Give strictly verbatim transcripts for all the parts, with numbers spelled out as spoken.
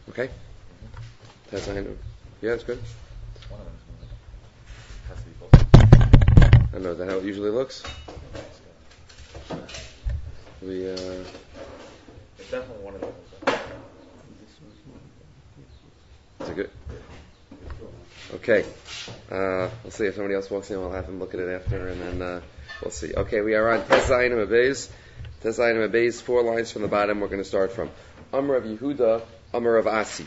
Okay? That's I know. Yeah, that's good. One of them has to be both. I don't know, is that how it usually looks? We, uh... It's definitely one of them. Is it good? Okay. Uh, we'll see if somebody else walks in. We'll have them look at it after, and then uh, we'll see. Okay, we are on Tes Zayin Abayz. Tes Zayin Abayz, four lines from the bottom. We're going to start from Amar of Yehuda, Amar of Asi.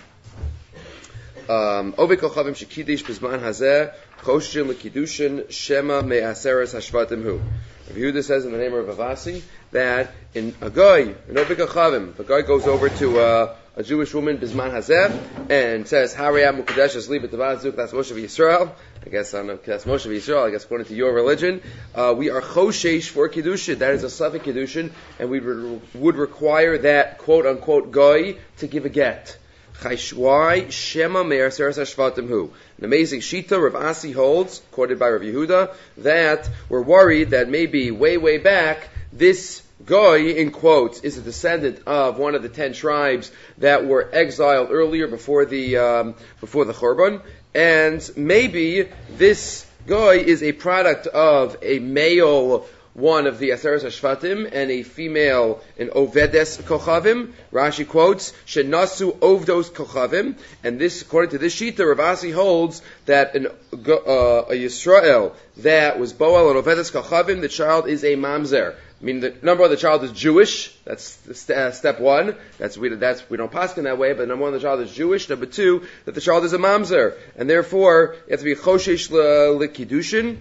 Ovei Kochavim Shekidish Bizman Hazeh Choshim Lekidushin Shema Me'aseres Hashvatim Hu. Rav Yehuda says in the name of Avasi that in a guy, in Ovei Kochavim, if a guy goes over to uh, a Jewish woman, Bizman Hazeh, and says, Hariyam Mukadesh Asli B'Tavazuk, that's Moshe Yisrael. I guess I don't know if that's Moshe Yisrael, I guess according to your religion, uh, we are Choshesh for Kiddushin. That is a Safek Kiddushin, and we re- would require that quote unquote guy to give a get. Chayshwai Shema Meir Seres Hashvatim Hu. An amazing shita Rav Asi holds, quoted by Rav Yehuda, that we're worried that maybe way, way back, this Goy, in quotes, is a descendant of one of the ten tribes that were exiled earlier before the um, before the Churban, and maybe this Goy is a product of a male one of the Aseres HaShvatim and a female, an Ovedes Kochavim. Rashi quotes, Shenasu Ovdos Kochavim, and this, according to this Shita, Rav Asi holds that an, uh, a Yisrael that was Boel and Ovedes Kochavim, the child is a Mamzer. I mean, the number one, the child is Jewish. That's st- uh, step one. That's we. That's we don't pass in that way. But number one, the child is Jewish. Number two, that the child is a mamzer, and therefore it has to be choshesh lekidushin.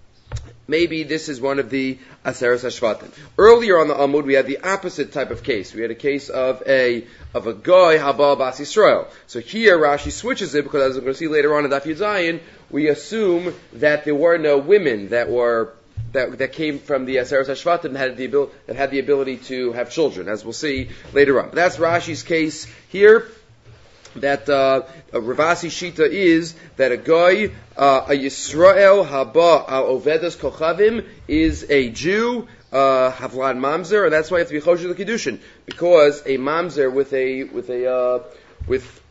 Maybe this is one of the Aseres Hashvatim. Earlier on the Amud, we had the opposite type of case. We had a case of a of a guy Habal Bas Yisrael. So here Rashi switches it because, as we're going to see later on in Daf Yud Zayin, we assume that there were no women that were. That, that came from the Aseres HaShvatim that had the ability, that had the ability to have children, as we'll see later on. But that's Rashi's case here. That uh, Rav Asi Shita is that a guy, uh, a Yisrael Haba al Ovedas Kochavim, is a Jew, uh, Havlan Mamzer, and that's why you have to be Choshesh L'Kiddushin, because a Mamzer with a with a uh, with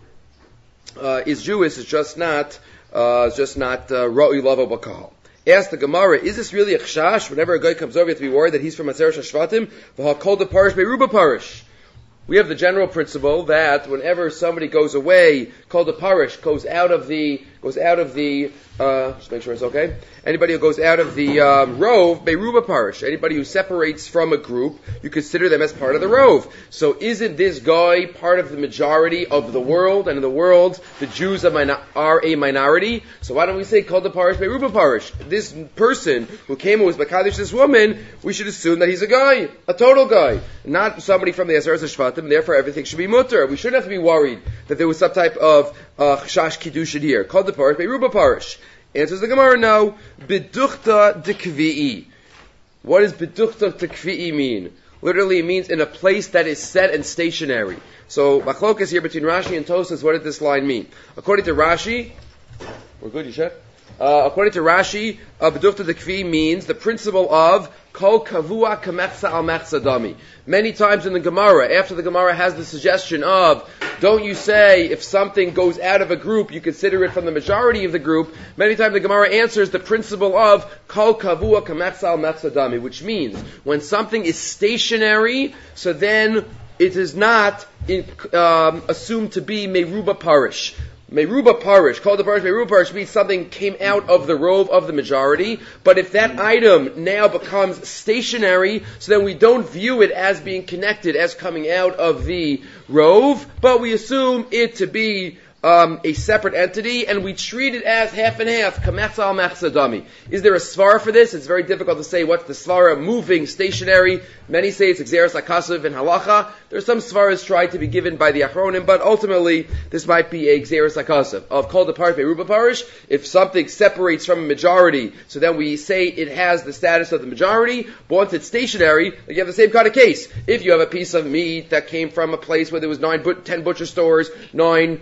uh, is Jewish is just not uh, just not Ra'i Lavo Bakal. Ask the Gemara, is this really a chshash? Whenever a guy comes over, you have to be worried that he's from Aseres HaShvatim. V'ha'kol de parish be'ruba parish. We have the general principle that whenever somebody goes away, kol de parish goes out of the goes out of the. Uh, just make sure it's okay. Anybody who goes out of the um, rove, be'ruba parish. Anybody who separates from a group, you consider them as part of the rove. So, isn't this guy part of the majority of the world? And in the world, the Jews are, minor- are a minority. So, why don't we say kol de parish be'ruba parish? This person who came and was makadosh this woman, we should assume that he's a guy, a total guy, not somebody from the Aseres HaShvatim. And therefore, everything should be mutter. We shouldn't have to be worried that there was some type of uh, chashash kiddushin here. Kol de parish be'ruba parish. Answers the Gemara, no. Beduchta de kvi'i. What does beduchta de kvi'i mean? Literally, it means in a place that is set and stationary. So, machlokas here between Rashi and Tosas, what does this line mean? According to Rashi, we're good, Yishef? Uh, according to Rashi, uh, beduchta de kvi'i means the principle of kol kavua kamechsa al mechsa dami. Many times in the Gemara, after the Gemara has the suggestion of, don't you say if something goes out of a group, you consider it from the majority of the group. Many times the Gemara answers the principle of kol kavua kamechsa al mechsa dami, which means when something is stationary, so then it is not in, um, assumed to be meruba parish. Meruba parish, called the parish, Meruba parish means something came out of the rove of the majority, but if that item now becomes stationary, so then we don't view it as being connected, as coming out of the rove, but we assume it to be um, a separate entity, and we treat it as half and half, kamechsa al mechsa dami. Is there a svara for this? It's very difficult to say what's the svara, moving, stationary. Many say it's Xeris HaKasav and Halacha. There are some svaras tried to be given by the Achronim, but ultimately, this might be a Xeris HaKasav. Of Kol de Parish Be'ruba Parish, if something separates from a majority, so then we say it has the status of the majority, but once it's stationary, you have the same kind of case. If you have a piece of meat that came from a place where there was nine, ten butcher stores, nine co-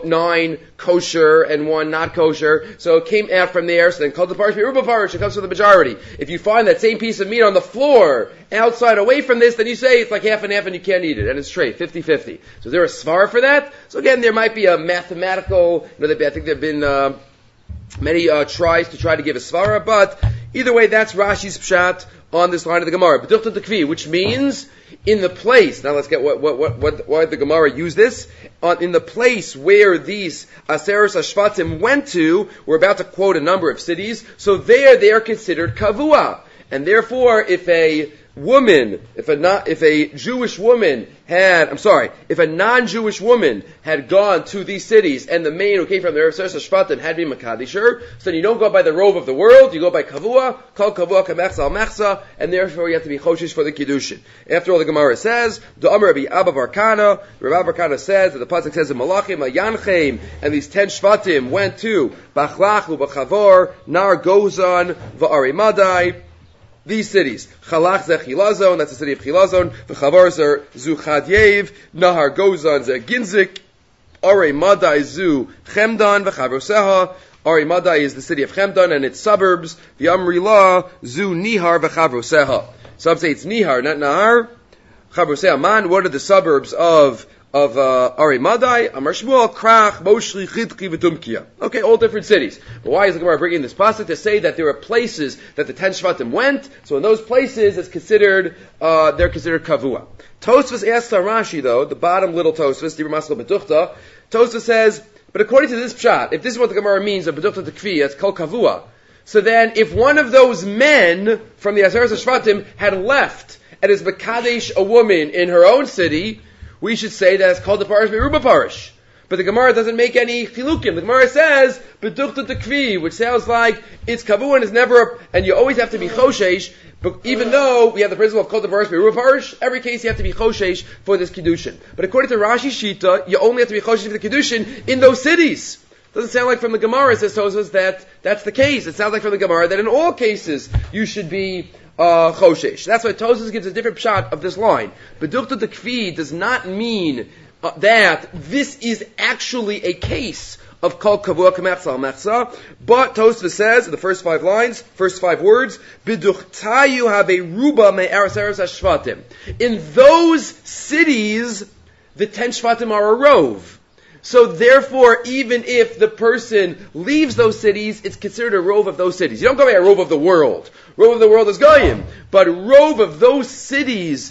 nine kosher and one not kosher. So it came out from there. So then called the parish Ruba parish. It comes from the majority. If you find that same piece of meat on the floor outside away from this, then you say it's like half and half and you can't eat it. And it's straight, fifty-fifty. So is there a svar for that? So again, there might be a mathematical, you know, I think there have been uh, many uh, tries to try to give a svara, but either way, that's Rashi's pshat on this line of the Gemara. B'duchta tekvi, which means in the place. Now let's get what what what, what why the Gemara used this uh, in the place where these Aseres Ashvatim went to. We're about to quote a number of cities, so there they are considered kavua, and therefore, if a woman, if a not, if a Jewish woman had, I'm sorry, if a non-Jewish woman had gone to these cities and the man who came from the Aseres Ashvatim had been Makadisher, so then you don't go by the rove of the world, you go by kavua, called kavua kamechza al mechza, and therefore you have to be choshish for the kiddushin. After all, the Gemara says, the Amar Rabbi Abba bar Kana, Rabbi bar Kana says that the pasuk says in Malachim, Yanchem, and these ten shvatim went to Bachlach u'Bachavor, Nar Gozan, va'Arimadai. These cities, Chalach ze Chilazon, that's the city of Chilazon, V'chavar zer zu Chadyev, Nahar Gozan ze Ginzik, Arei Madai zu Chemdan, V'chavroseha, Arei Madai is the city of Chemdan and its suburbs, V'amrila zu Nihar V'chavroseha. Some say it's Nihar, not Nahar. Chavroseha man, what are the suburbs of of uh, Arei Madai, Amar Shmuel, Krach, Moshli, Chidki, V'tumkia. Okay, all different cities. But why is the Gemara bringing this pasuk to say that there are places that the ten Shvatim went? So in those places, it's considered, uh, they're considered kavua. Tosfos asks Rashi though, the bottom little Tosfos, Dibur Maskal Beduchta, Tosfos says, but according to this pshat, if this is what the Gemara means of Beduchta Tekvi, it's called kavua. So then, if one of those men from the Aseres Shvatim had left and is Mekadesh a woman in her own city, we should say that it's called the parish Meruba parish. But the Gemara doesn't make any chilukim. The Gemara says, Beduchta tekvi, which sounds like it's kavu and is never, and you always have to be choshesh, but even though we have the principle of called the parish Meruba parish, every case you have to be choshesh for this kiddushin. But according to Rashi Shita, you only have to be choshesh for the kiddushin in those cities. Doesn't sound like from the Gemara, says Tosfos, that that's the case. It sounds like from the Gemara that in all cases you should be Uh, choshesh. That's why Tosfos gives a different shot of this line. Beduchta tekvi does not mean uh, that this is actually a case of kol kavua kamechza al mechza, but Tosfos says in the first five lines, first five words, Beduchtayu have a ruba me Aseres Ashvatim. In those cities, the ten shvatim are a rove. So therefore, even if the person leaves those cities, it's considered a rove of those cities. You don't go by a rove of the world. Rove of the world is Goyim. But rove of those cities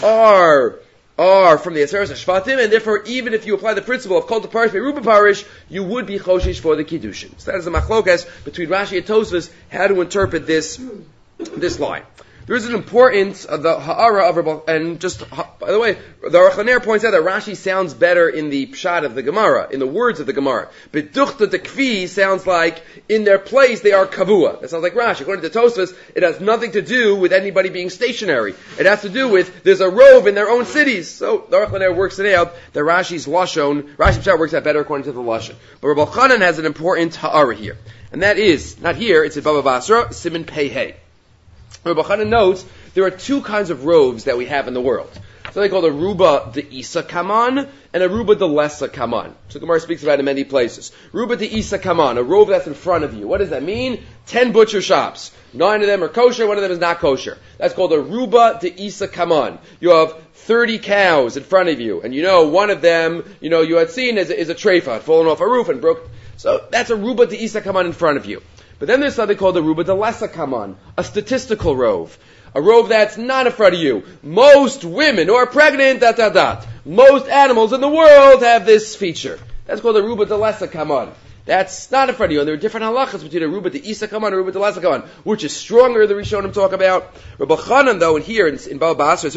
are, are from the Aseres Shvatim, and therefore, even if you apply the principle of Kol Parish Meruba Parish, you would be choshesh for the Kiddushin. So that is the machlokas between Rashi and Tosfos, how to interpret this, this line. There is an importance of the ha'ara of Rabbi, and just, by the way, the Aruch LaNer points out that Rashi sounds better in the pshat of the Gemara, in the words of the Gemara. But duchta tekvi sounds like, in their place, they are kavua. That sounds like Rashi. According to Tosfos, it has nothing to do with anybody being stationary. It has to do with, there's a rove in their own cities. So, the Aruch LaNer works it out, that Rashi's lashon, Rashi's pshat works out better according to the lashon. But Rabbi Chanan has an important ha'ara here. And that is, not here, it's in Baba Basra, Siman Pei Hey. Rabbi Chanan notes there are two kinds of robes that we have in the world. So they call the Ruba de Isa Kaman and a Ruba de Lesa Kaman. So Gemara speaks about it in many places. Ruba de Isa Kaman, a robe that's in front of you. What does that mean? Ten butcher shops. Nine of them are kosher, one of them is not kosher. That's called a Ruba de Isa Kaman. You have thirty cows in front of you, and you know one of them, you know, you had seen is, is a treifa, had fallen off a roof and broke. So that's a Ruba de Isa Kaman in front of you. But then there's something called the Ruba de Lesa Kaman, a statistical rove. A rove that's not in front of you. Most women who are pregnant, dot, dot, dot. Most animals in the world have this feature. That's called the Ruba de Lesa Kaman. That's not in front of you. And there are different halachas between a Ruba de Isa Kaman and a Ruba de Lesa Kaman. Which is stronger, the Rishonim talk about. Rabbi Chanan, though, in here, in, in Baba Basra,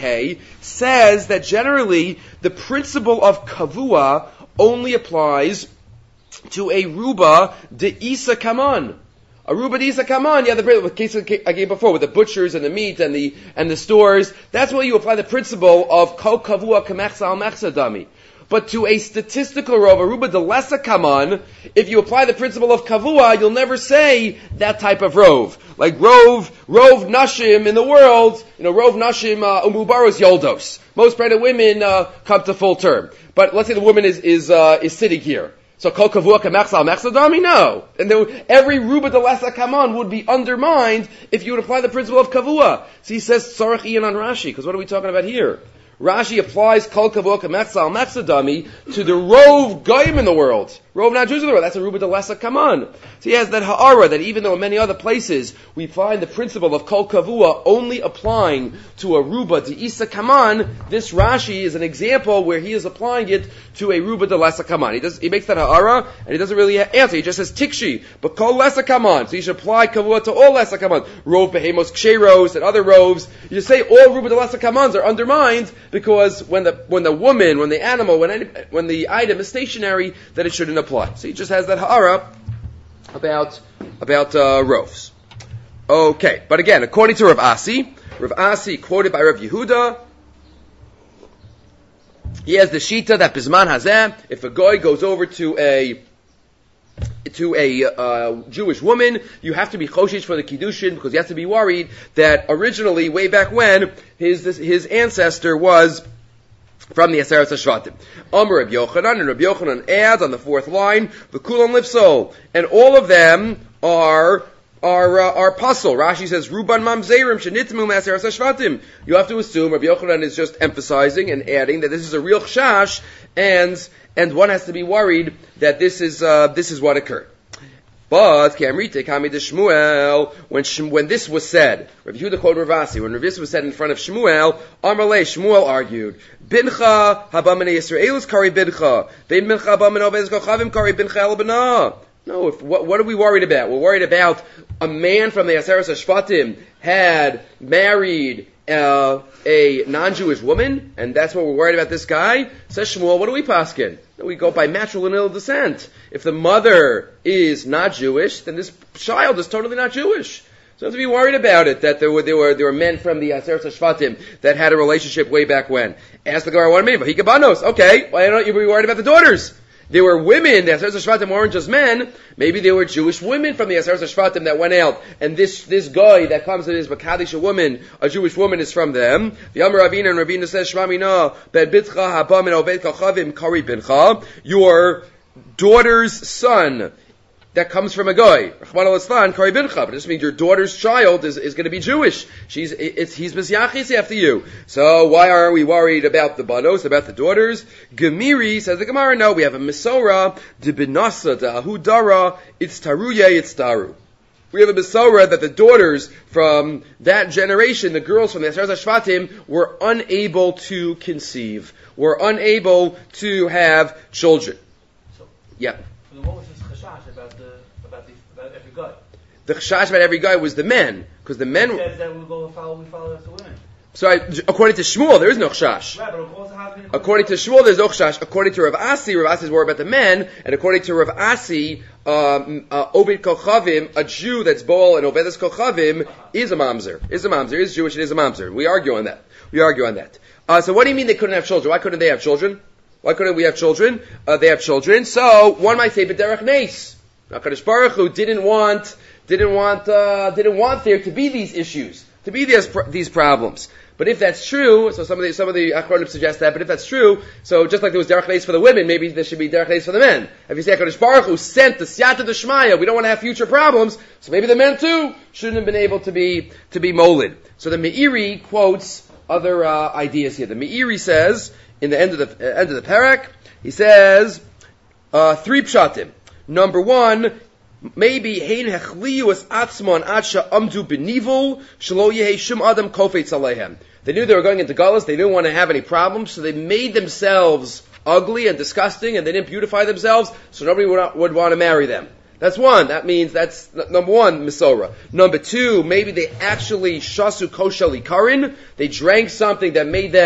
says that generally the principle of kavua only applies to a Ruba de Isa Kaman, Aruba Isa Kaman, yeah, the case I gave before with the butchers and the meat and the and the stores. That's where you apply the principle of Kol Kavua Kamechsa Al Mechsa Dami. But to a statistical rov, Aruba Delesa Kaman, if you apply the principle of Kavua, you'll never say that type of rov. Like rov, rov Nashim in the world, you know, rov Nashim uh, Umubaros Yoldos. Most pregnant women uh, come to full term. But let's say the woman is is uh, is sitting here. So kol kavua kamechsa al mechsa dami? No. And there, every ruba de lesa kaman would be undermined if you would apply the principle of kavua. So he says tzarech iyan on Rashi, because what are we talking about here? Rashi applies kol kavua kamechsa al mechsa dami to the rov goyim in the world. Rov not Jews in the world. That's a ruba de lesa kaman. So he has that ha'ara that even though in many other places we find the principle of kol kavua only applying to a ruba de isa kaman, this Rashi is an example where he is applying it to a ruba de lesa kaman. He does, he makes that ha'ara and he doesn't really answer. He just says tikshi, but kol lesa kaman. So you should apply kavua to all lesa kaman. Rov behemos ksheros and other rovs. You just say all ruba de lesa kamans are undermined because when the when the woman, when the animal, when any, when the item is stationary, that it shouldn't apply. So he just has that ha'ara about about uh, rovs. Okay, but again, according to Rav Asi, Rav Asi quoted by Rav Yehuda, he has the shita that bisman hazeh, if a guy goes over to a to a uh, Jewish woman, you have to be choshish for the kiddushin because you have to be worried that originally, way back when, his this, his ancestor was from the Aseret HaShvatim. Amar Reb Yochanan, and Reb Yochanan adds on the fourth line, V'kulam lifsol, and all of them are are uh, are puzzle. Rashi says, Ruban mamzerim shenitmu ma'aseret HaShvatim. You have to assume Reb Yochanan is just emphasizing and adding that this is a real chash, and and one has to be worried that this is uh, this is what occurred. But Kamrite Kami de Shmuel, when Shem, when this was said, Rav Yehuda quoted Rav Asi, when this was said in front of Shmuel, Amarle Shmuel argued, Bincha habamene Yisraelus kari bincha, Bein bincha habamene obedes kochavim kari bincha el b'na. No, if, what, what are we worried about? We're worried about a man from the Aseret HaShvatim had married uh, a non-Jewish woman, and that's what we're worried about this guy. Says Shmuel, what do we paskin? We go by natural lineal descent. If the mother is not Jewish, then this child is totally not Jewish. So don't have to be worried about it, that there were, there were, there were men from the Aseret HaShvatim that had a relationship way back when. Ask the Gemara, what I mean, Vahikabanos. Okay, why don't you be worried about the daughters? There were women, the Aseret HaShvatim weren't just men, maybe there were Jewish women from the Aseret HaShvatim that went out, and this, this guy that comes and is Makadish, a woman, a Jewish woman is from them. The Amar Ravina, and Ravina says, Shmamina, Ben Bitcha, Habam, and Obed Kachavim, Kari Bincha, your daughter's son, that comes from a guy. Rahman al-Islan, Kari Bincha. But this means your daughter's child is, is going to be Jewish. She's, it's, he's Misyachis after you. So why are we worried about the banos, about the daughters? Gemiri, says the Gemara, no, we have a Misora, de Binasa, de Ahudara, it's Taruye, it's Taru. We have a Misora that the daughters from that generation, the girls from the Aseret HaShvatim, were unable to conceive, were unable to have children. So, yeah. What was this chashash about the about the about every guy? The chashash about every guy was the men, because the men. It says that we go follow we follow after women. So, I, according to Shmuel, there is no chashash. Right, but of course, how can According to Shmuel, there's no chashash. According to Rav Asi, Rav Asi is worried about the men, and according to Rav Asi, um, uh, Obed Kochavim, a Jew that's Baal and Obedes Kochavim, is a mamzer. Is a mamzer. Is Jewish and is a mamzer. We argue on that. We argue on that. Uh, so, what do you mean they couldn't have children? Why couldn't they have children? Why couldn't we have children? Uh, they have children. So one might say, "B'derech neis." HaKadosh Baruch Hu didn't want, didn't want, uh, didn't want there to be these issues, to be these these problems. But if that's true, so some of the some of the Achronim suggest that. But if that's true, so just like there was derech neis for the women, maybe there should be derech neis for the men. If you say HaKadosh Baruch Hu sent the siyata d'shmaya, we don't want to have future problems, so maybe the men too shouldn't have been able to be to be molid. So the Meiri quotes other uh, ideas here. The Meiri says in the end of the uh, end of the parak, he says uh, three pshatim. Number one, maybe hein hechliyu es atzmon adsha amdu benivul shelo yehi shum adam kofetz aleihem. They knew they were going into Galus. They didn't want to have any problems, so they made themselves ugly and disgusting, and they didn't beautify themselves, so nobody would, would want to marry them. That's one. That means that's number one, Misora. Number two, maybe they actually shasu koshel ikarin. They drank something that made them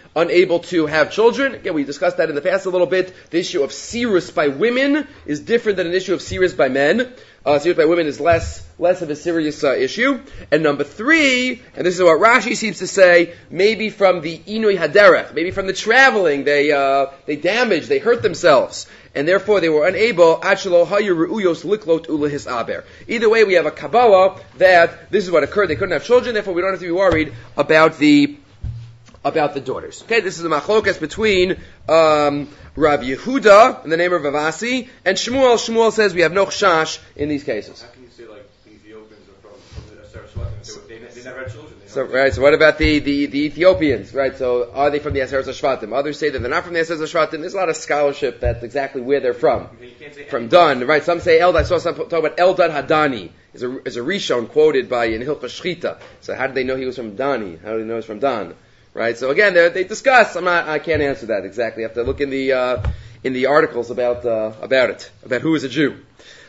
unable to have children. Again, we discussed that in the past a little bit. The issue of sirus by women is different than an issue of sirus by men. Uh, sirus by women is less less of a serious uh, issue. And number three, and this is what Rashi seems to say, maybe from the inui haderech, maybe from the traveling, they uh, they damaged, they hurt themselves, and therefore they were unable. Achelo hayu ru'uyos liklot ulahis aber. Either way, we have a Kabbalah that this is what occurred. They couldn't have children, therefore we don't have to be worried about the about the daughters. Okay, this is a machlokas between um, Rav Yehuda in the name of Ravasi and Shmuel. Shmuel says we have no chash in these cases. How can you say like the Ethiopians are from, from the Saraswati? They, they, they never had children. So right, so what about the, the, the Ethiopians? Right, so are they from the Aseret Shvatim? Others say that they're not from the Aseret Shvatim. There's a lot of scholarship that's exactly where they're from. You can't say from Dan, right? Some say Eldad. I saw some talk about Eldad Hadani. Is a is a Rishon quoted by in Hilchos Shchita. So how did they know he was from Dani? How did they know he was from Dan? Right. So again, they they discuss. I'm not. I can't answer that exactly. I have to look in the uh, in the articles about uh, about it, about who is a Jew.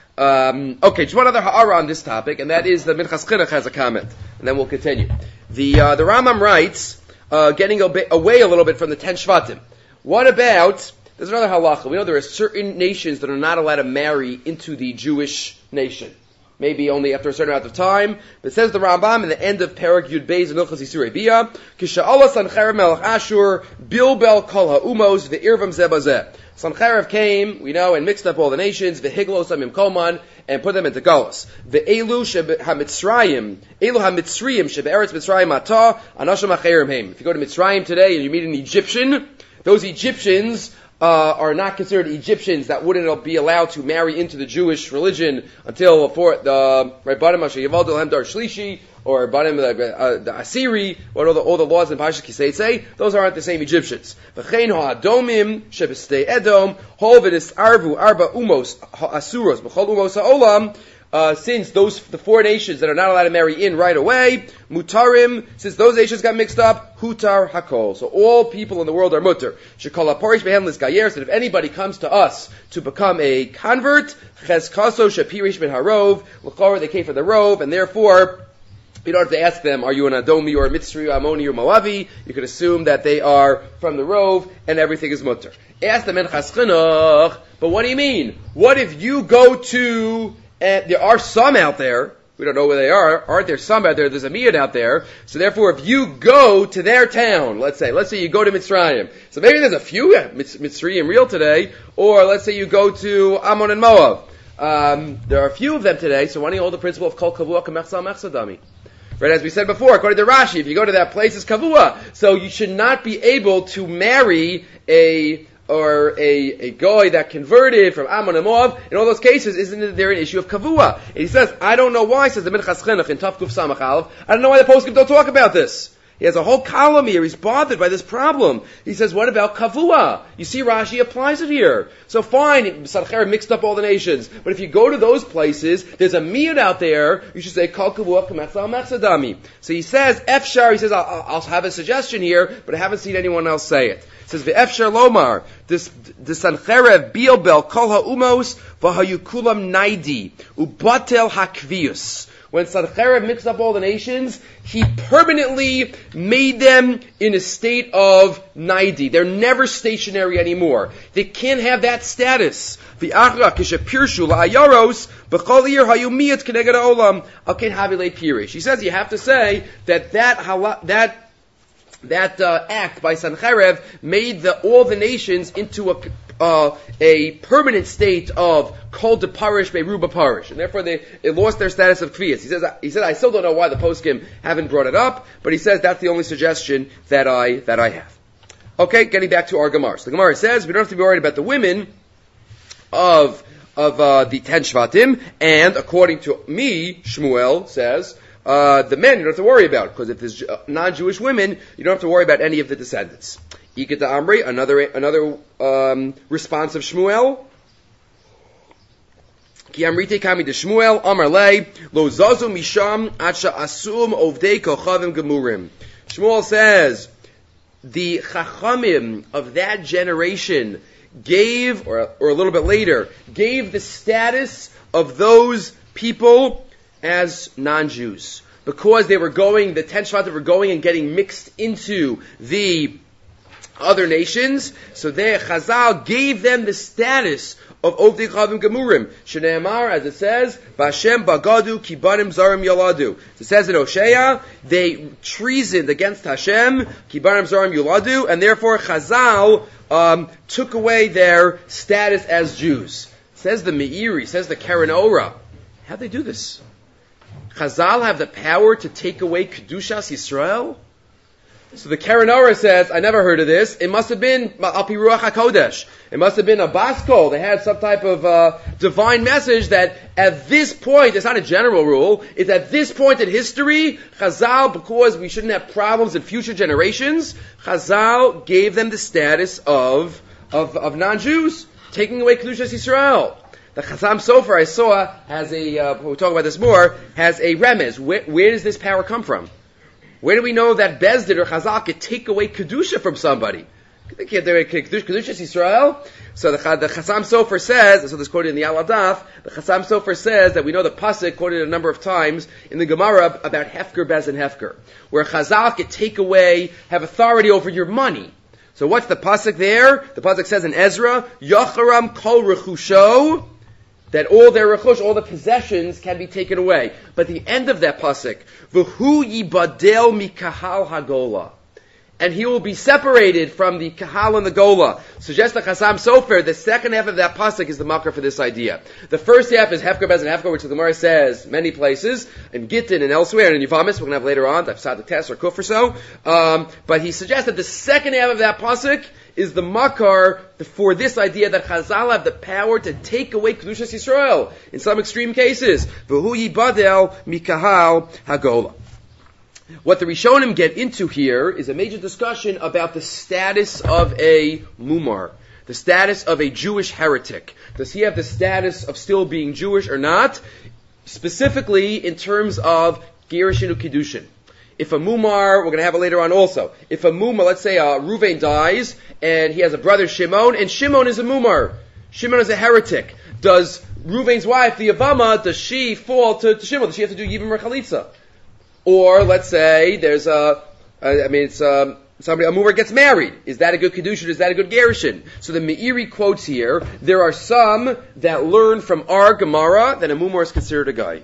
Um, okay, just one other ha'ara on this topic, and that is the Minchas Chinuch has a comment, and then we'll continue. The uh, the Rambam writes, uh, getting a bit away a little bit from the ten Shvatim. What about? There's another halacha. We know there are certain nations that are not allowed to marry into the Jewish nation. Maybe only after a certain amount of time. But it says the Rambam in the end of Perek Yud Beis in Hilchos Yisurei Bia, Kisha'ala Sancherev Melech Ashur, Bilbel Kol HaUmos, Ve'irvam Zeh Bazeh. Sancherev came, we know, and mixed up all the nations, Ve'higlos Amim Kolman, and put them into Galus. Ve'elu HaMitzrayim, Elu HaMitzrayim, Shebe'eretz Mitzrayim Atah, Anasham HaCherim Heim. If you go to Mitzrayim today and you meet an Egyptian, those Egyptians Uh, are not considered Egyptians that wouldn't be allowed to marry into the Jewish religion until for the right bottom of Yevaldel Hemdar Shlishi or bottom of the, uh, the Assyri, what all the all the laws in Parashat Kisei say. Those aren't the same Egyptians. V'chein ha'adomim shebestei Edom hol v'nis arvu arba umos ha'asuros b'chol umos ha'olam. Uh, since those, the four nations that are not allowed to marry in right away, mutarim, since those nations got mixed up, hutar hakol. So all people in the world are mutar. Shekol ha'porish behem l'sgayer, so if anybody comes to us to become a convert, cheskaso shepirish ben harov, l'chor, they came for the rov, and therefore, you don't have to ask them, are you an Adomi or a Mitzri or Ammoni or Moavi? You can assume that they are from the rov, and everything is mutar. Ask them in Minchas Chinuch, but what do you mean? What if you go to And there are some out there, we don't know where they are, aren't there some out there, there's a miyad out there, so therefore if you go to their town, let's say, let's say you go to Mitzrayim, so maybe there's a few Mitzrayim real today, or let's say you go to Ammon and Moab, um, there are a few of them today, so why don't you hold the principle of Kol Kavua K'mechsal Mechsadami? Right, as we said before, according to Rashi, if you go to that place, it's Kavua, so you should not be able to marry a or a, a guy that converted from Ammon and Moab, in all those cases, isn't there an issue of kavua? And he says, I don't know why, says the Minchas Chinuch in Tav Kuf Samach Aleph, I don't know why the poskim don't talk about this. He has a whole column here, he's bothered by this problem. He says, what about kavua? You see Rashi applies it here. So fine, Sancheir mixed up all the nations, but if you go to those places, there's a miyad out there, you should say, Kol kavua k'mechsal mechsadami. So he says, Efshar, he says, I'll, I'll have a suggestion here, but I haven't seen anyone else say it. It says ve'efshar lomar this the sancherev bilbel kol ha'umos v'hayukulam naidi ubatel hakvius. When Sancherev mixed up all the nations, he permanently made them in a state of naidi. They're never stationary anymore. They can't have that status. V'achra kishapirshu la'ayaros b'chol ir hayumiyat k'neged ha'olam aken havile pirish. He says you have to say that that hala, that That uh, act by Sancherev made the, all the nations into a uh, a permanent state of kol de parish beruba parish, and therefore they, they lost their status of kviyas. He says, he said, I still don't know why the poskim haven't brought it up, but he says that's the only suggestion that I that I have. Okay, getting back to our Gemara. So the Gemara says we don't have to be worried about the women of of uh, the ten Shvatim, and according to me, Shmuel says. Uh, the men you don't have to worry about, because if there's uh, non-Jewish women, you don't have to worry about any of the descendants. Iketa Amri, another another um, response of Shmuel. Ki amrite kami de Shmuel Amar lei lo zazu misham acha asum ovdei kochavim gemurim. Shmuel says the chachamim of that generation gave, or or a little bit later, gave the status of those people as non-Jews, because they were going, the ten Shvatim were going and getting mixed into the other nations. So there, Chazal gave them the status of Ovdei Chavim Gemurim. Shneimar, as it says, Bashem Bagadu Kibanim Zarim Yoladu. It says in Hosea, they treasoned against Hashem, Kibanim Zarim Yoladu, and therefore Chazal um, took away their status as Jews. Says the Meiri, says the Keren Ora. How'd they do this? Chazal have the power to take away Kedushas Yisrael? So the Keren Ora says, I never heard of this. It must have been Al Pi Ruach HaKodesh. It must have been a Baskol. They had some type of uh, divine message that at this point, it's not a general rule, it's at this point in history, Chazal, because we shouldn't have problems in future generations, Chazal gave them the status of of, of non-Jews, taking away Kedushas Yisrael. The Chazam Sofer I saw has a, uh, we'll talk about this more, has a remez. Where, where does this power come from? Where do we know that Bezdin or Chazal could take away Kedusha from somebody? They can't take away Kedusha Yisrael. So the, the Chazam Sofer says, so this quoted in the Aladaf, the Chazam Sofer says that we know the Pasuk quoted a number of times in the Gemara about Hefker, Bez, and Hefker, where Chazal could take away, have authority over your money. So what's the Pasuk there? The Pasuk says in Ezra, Yacharam Kol Rechusho, that all their rechush, all the possessions can be taken away. But the end of that pasuk, v'hu yibadel mikahal hagola, and he will be separated from the kahal and the gola. Suggests the Chazam Sofer, the second half of that pasuk is the makar for this idea. The first half is Hefker, Bez, and Hefker, which the Gemara says many places, in Gittin and elsewhere, and in Yevamis, we're going to have later on, I've the test or kuf or so. Um, but he suggests that the second half of that pasuk is the makar for this idea that Chazal have the power to take away Kedushas Yisrael in some extreme cases. V'hu yibadel mikahal hagola. What the Rishonim get into here is a major discussion about the status of a mumar, the status of a Jewish heretic. Does he have the status of still being Jewish or not? Specifically in terms of Gerushin u'Kiddushin. If a mumar, we're going to have it later on also. If a mumar, let's say uh, Ruvain dies, and he has a brother Shimon, and Shimon is a mumar. Shimon is a heretic. Does Ruvain's wife, the Avama, does she fall to, to Shimon? Does she have to do Yibam or Chalitza? Or, let's say, there's a, I mean, it's um, somebody, a mumar gets married. Is that a good Kedushin? Is that a good Gerushin? So the Meiri quotes here, there are some that learn from our Gemara that a mumar is considered a guy.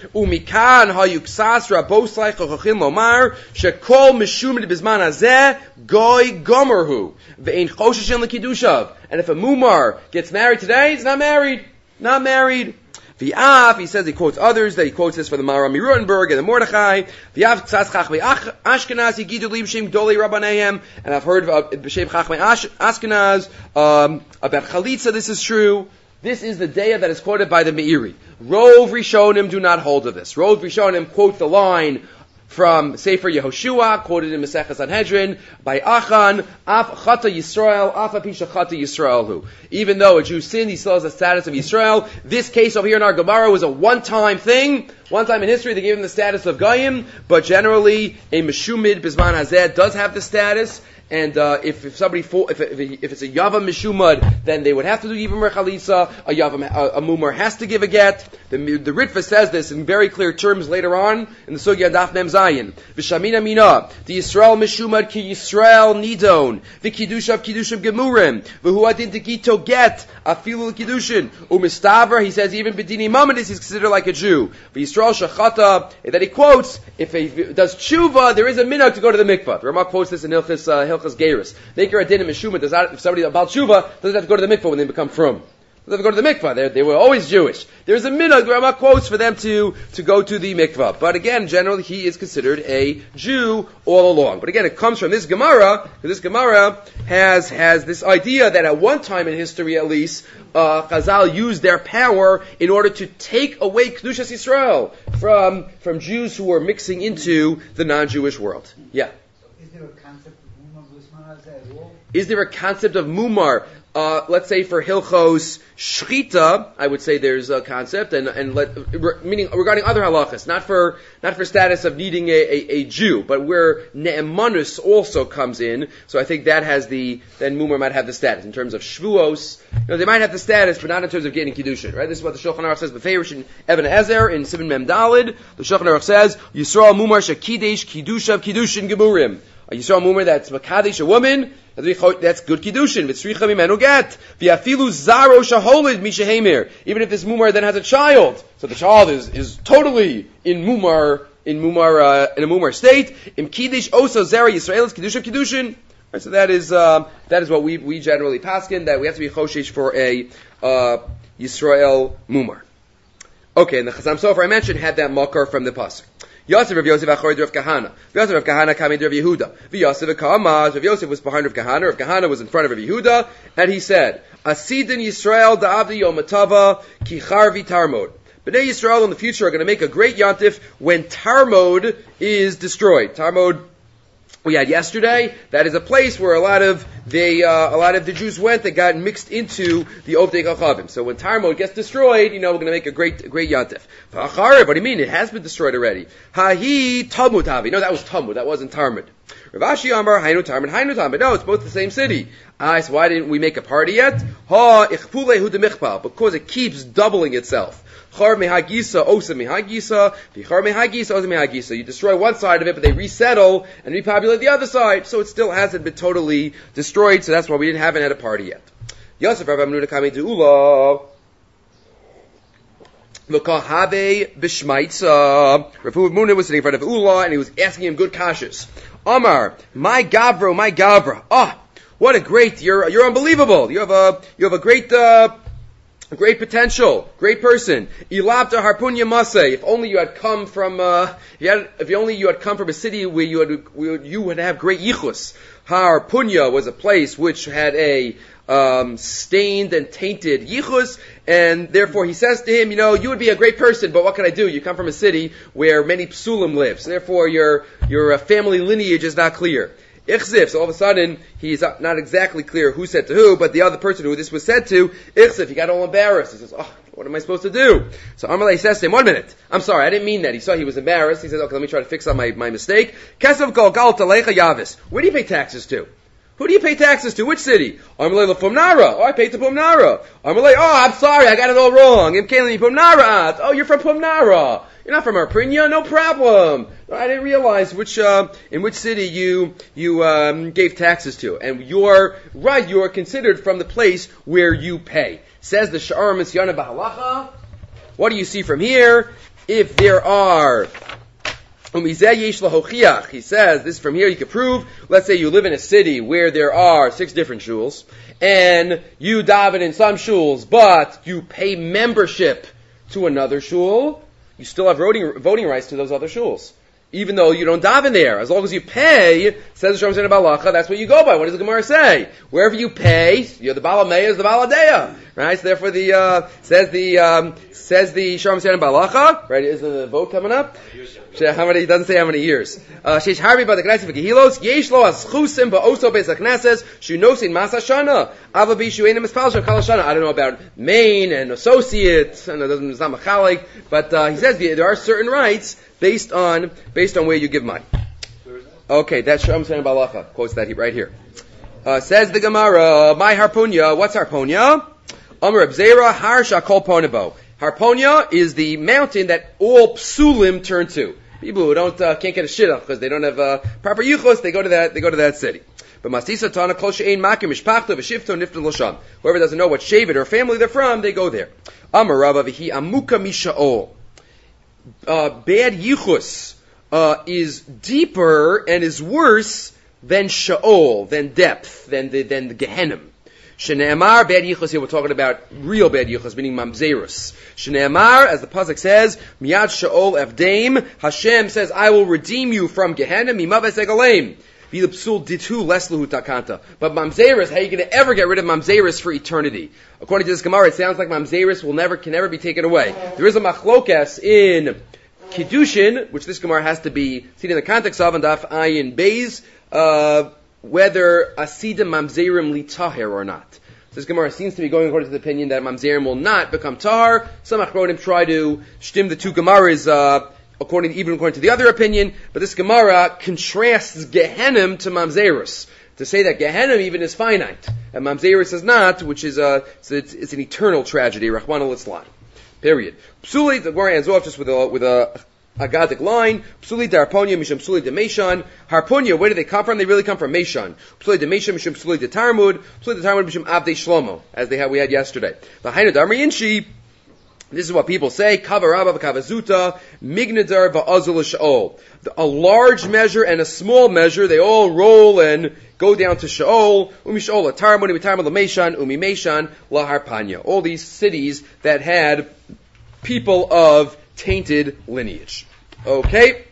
Umikan hayuksas raboslai chochin lomar shekol mishumid bizman hazeh goy gomerhu ve'ein choshishin lekidushav. And if a mumar gets married today, he's not married, not married. V'af, he says, he quotes others, that he quotes this for the Maharam Rutenberg and the Mordechai. V'af ksas chachmei Ashkenaz yigidu li b'shem gdolei rabbanehem. And I've heard of b'shem chachmei Ashkenaz um, about chalitza. This is true. This is the daya that is quoted by the Meiri. Rov Rishonim do not hold of this. Rov Rishonim quote the line from Sefer Yehoshua, quoted in Masechah Sanhedrin, by Achan, Af Chata Yisrael, Af Apisha Chata Yisrael hu. Even though a Jew sinned, he still has the status of Yisrael. This case over here in our Gemara was a one-time thing. One time in history, they gave him the status of Goyim, but generally, a Meshumid Bizman Hazeh does have the status. And uh, if, if somebody fall, if, if, if it's a Yava Mishumad, then they would have to do Yivam Rechalisa. A Yava a, a Mumar has to give a get. The, the Ritva says this in very clear terms later on in the Sugya Daf Mem Zayin. V'Shamina Mina, the Yisrael Mishumad ki Yisrael Nidon, v'Kiddushav Kiddushim Gemurim, v'Hu Adin Tegito Get Afilu Kiddushin Umistaver. He says even B'Dini Mamadis is considered like a Jew. V'Yisrael Shachata. That he quotes, if he does tshuva, there is a minhag to go to the mikvah. The Rama quotes this in Hilchis uh, Hilchas Geirus. Maker Adin and Meshuma does not, if somebody about tshuva doesn't have to go to the mikvah when they become frum. They have to go to the mikvah. They're, they were always Jewish. There's a minhag, the Rama quotes, for them to, to go to the mikvah. But again, generally, he is considered a Jew all along. But again, it comes from this Gemara, because this Gemara has, has this idea that at one time in history at least, uh, Chazal used their power in order to take away Kedushas Yisrael from, from Jews who were mixing into the non-Jewish world. Yeah. So is there a concept of Mumar B'Zman Hazeh at all? Is there a concept of Mumar? Uh, let's say for Hilchos Shchita, I would say there's a concept, and, and let, meaning regarding other halachas, not for, not for status of needing a, a, a Jew, but where Ne'emanus also comes in, so I think that has the, then Mumar might have the status. In terms of Shvuos, you know, they might have the status, but not in terms of getting Kiddushin, right? This is what the Shulchan Aruch says, Beferish in Eben Ezer, in Sivan Mem Dalid, the Shulchan Aruch says, Yisrael Mumar Shekidesh Kiddushav Kiddushin Gemurim. A Yisrael Mumar that's Makadish, a woman, that's good Kiddushin. V'tzricha mimenu get. V'afilu zaro shaholid mishahemer. Even if this Mumar then has a child, so the child is, is totally in Mumar, in Mumar, uh, in a Mumar state. Im Kiddush oso zera Yisraelis Kiddushin Kiddushin. Right, so that is, um, that is what we, we generally paskin, that we have to be choshesh for a, uh, Yisrael Mumar. Okay, and the Chazam Sofer I mentioned had that makar from the pasuk. Yosef Rav Yosef Achorid Rav Kahana. Yosef Rav Kahana came into Rav Yehuda. Yosef Kamaz. Rav Yosef was behind Rav Kahana. Rav Kahana was in front of Rav Yehuda, and he said, "Asidin Yisrael da'avdi yom matava ki charvi tarmod." Bnei Yisrael in the future are going to make a great yontif when Tarmod is destroyed. Tarmod we had yesterday. That is a place where a lot of the uh, a lot of the Jews went that got mixed into the Ovdei Chachavim. So when Tarmod gets destroyed, you know we're going to make a great great yontif. What do you mean? It has been destroyed already. Hahi Talmud Havi. No, that was Talmud. That wasn't Tarmud. Rav Ashi Amar Hainu Tarmud Hainu Talmud. No, it's both the same city. Ah, so why didn't we make a party yet? Ha ichpulehu demichpal, because it keeps doubling itself. Char mehagisa osa mehagisa, vichar mehagisa osa mehagisa. You destroy one side of it, but they resettle and repopulate the other side, so it still hasn't been totally destroyed. So that's why we didn't haven't had a party yet. Yosef Rav Amnuna coming to Ula. V'kahabe b'shmaitza. Rav Amnuna was sitting in front of Ula and he was asking him good kashas. Amar, my gavro, my gavra. Ah, what a great! You're you're unbelievable. You have a you have a great. Uh, Great potential, great person. Ilabta harpunya maseh. If only you had come from, uh, if, you had, if only you had come from a city where you would, where you would have great yichus. Harpunya was a place which had a um, stained and tainted yichus, and therefore he says to him, you know, you would be a great person, but what can I do? You come from a city where many psulim live, so therefore your your uh, family lineage is not clear. Ichzif, so all of a sudden, he's not exactly clear who said to who, but the other person who this was said to, Ichzif, he got all embarrassed. He says, oh, what am I supposed to do? So Amalei says to him, one minute, I'm sorry, I didn't mean that. He saw he was embarrassed. He says, okay, let me try to fix up my, my mistake. Kesav kol gal talecha yavis. Where do you pay taxes to? Who do you pay taxes to? Which city? Amalei l'Pumnara. Oh, I pay to Pumnara. Amalei, oh, I'm sorry, I got it all wrong. Im kalim Pumnara. Oh, you're from Pumnara. You're not from Arprinia, no problem. I didn't realize which, uh, in which city you, you, um, gave taxes to. And you're, right, you're considered from the place where you pay. Says the Sha'ar Misyana Bahalacha. What do you see from here? If there are, he says, this from here you can prove, let's say you live in a city where there are six different shuls, and you daven in some shuls, but you pay membership to another shul, you still have voting, voting rights to those other shuls. Even though you don't daven there. As long as you pay, says the Shom Sena Balacha, that's what you go by. What does the Gemara say? Wherever you pay, you're the Balameya is the Baladeya. Right? So therefore the, uh, says the, um, says the Shom Sena Balacha, right? Is the vote coming up? How many, it doesn't say how many years. Sheish Harbi ba the Knesset v'Gehilos, yesh lo aschusim ba'oso beis HaKnesses, shunosin mas hashana, ava bishu enim espal shal kal hashana. I don't know about main and associates, and it doesn't, it's not machalik, but, uh, he says there are certain rights based on, based on where you give money. Okay, that's Shom Sena Balacha, quotes that right here. Uh, says the Gemara, my harpunya, what's harpunya? Amar Abzera, har shakol ponebo. Harponia is the mountain that all psulim turn to. People who don't uh, can't get a shidduch because they don't have uh, proper yuchos, they go to that they go to that city. But Masisa Tana Kol She'ein Makim Mishpachta V'Shifto Nifta L'Sham. Whoever doesn't know what Shevet or family they're from, they go there. Amar Rabba V'Hi Amuka Misha'ol. Uh, bad yichus uh, is deeper and is worse than Sha'ol, than depth, than the than the Gehenim. Shne'emar, bad yichus here, we're talking about real bad yichus, meaning mamzerus. Shne'emar, as the pasuk says, miyad sha'ol evdaim, Hashem says, I will redeem you from Gehenna, mimaves egaleim. V'lipsul ditu lesluhu takanta. But mamzerus, how are you going to ever get rid of mamzerus for eternity? According to this Gemara, it sounds like mamzerus will never, can never be taken away. There is a machlokas in Kiddushin, which this Gemara has to be seen in the context of, and daf ayin beis, uh, whether asidim mamzerim li tahir or not. So this Gemara seems to be going according to the opinion that mamzerim will not become tahar. Some achronim try to shtim the two Gemaras, uh, according even according to the other opinion, but this Gemara contrasts Gehenim to mamzerus. To say that Gehenim even is finite, and mamzerus is not, which is a, it's, it's an eternal tragedy, Rahman al-Islam. Period. Psuli, the Gemara ends off just with a, with a Agadic line, Psuli de Harponia, Mishum Psuli de Meshan. Harponia, where do they come from? They really come from Meshan. Psuli de Meshan, Mishum Psuli de Tarmud, Psuli de Tarmud, Mishum Avdei Shlomo, as they had, we had yesterday. V'hainu Damri Inshi, this is what people say, Kava Rabba v'Kavazuta, Mignadar v'Azul Sha'ol. A large measure and a small measure, they all roll and go down to Sha'ol, Umi Sha'ol, Tarmud, Umi Tarmud, Meshan, Umi Meshan, La Harpanya. All these cities that had people of tainted lineage. Okay?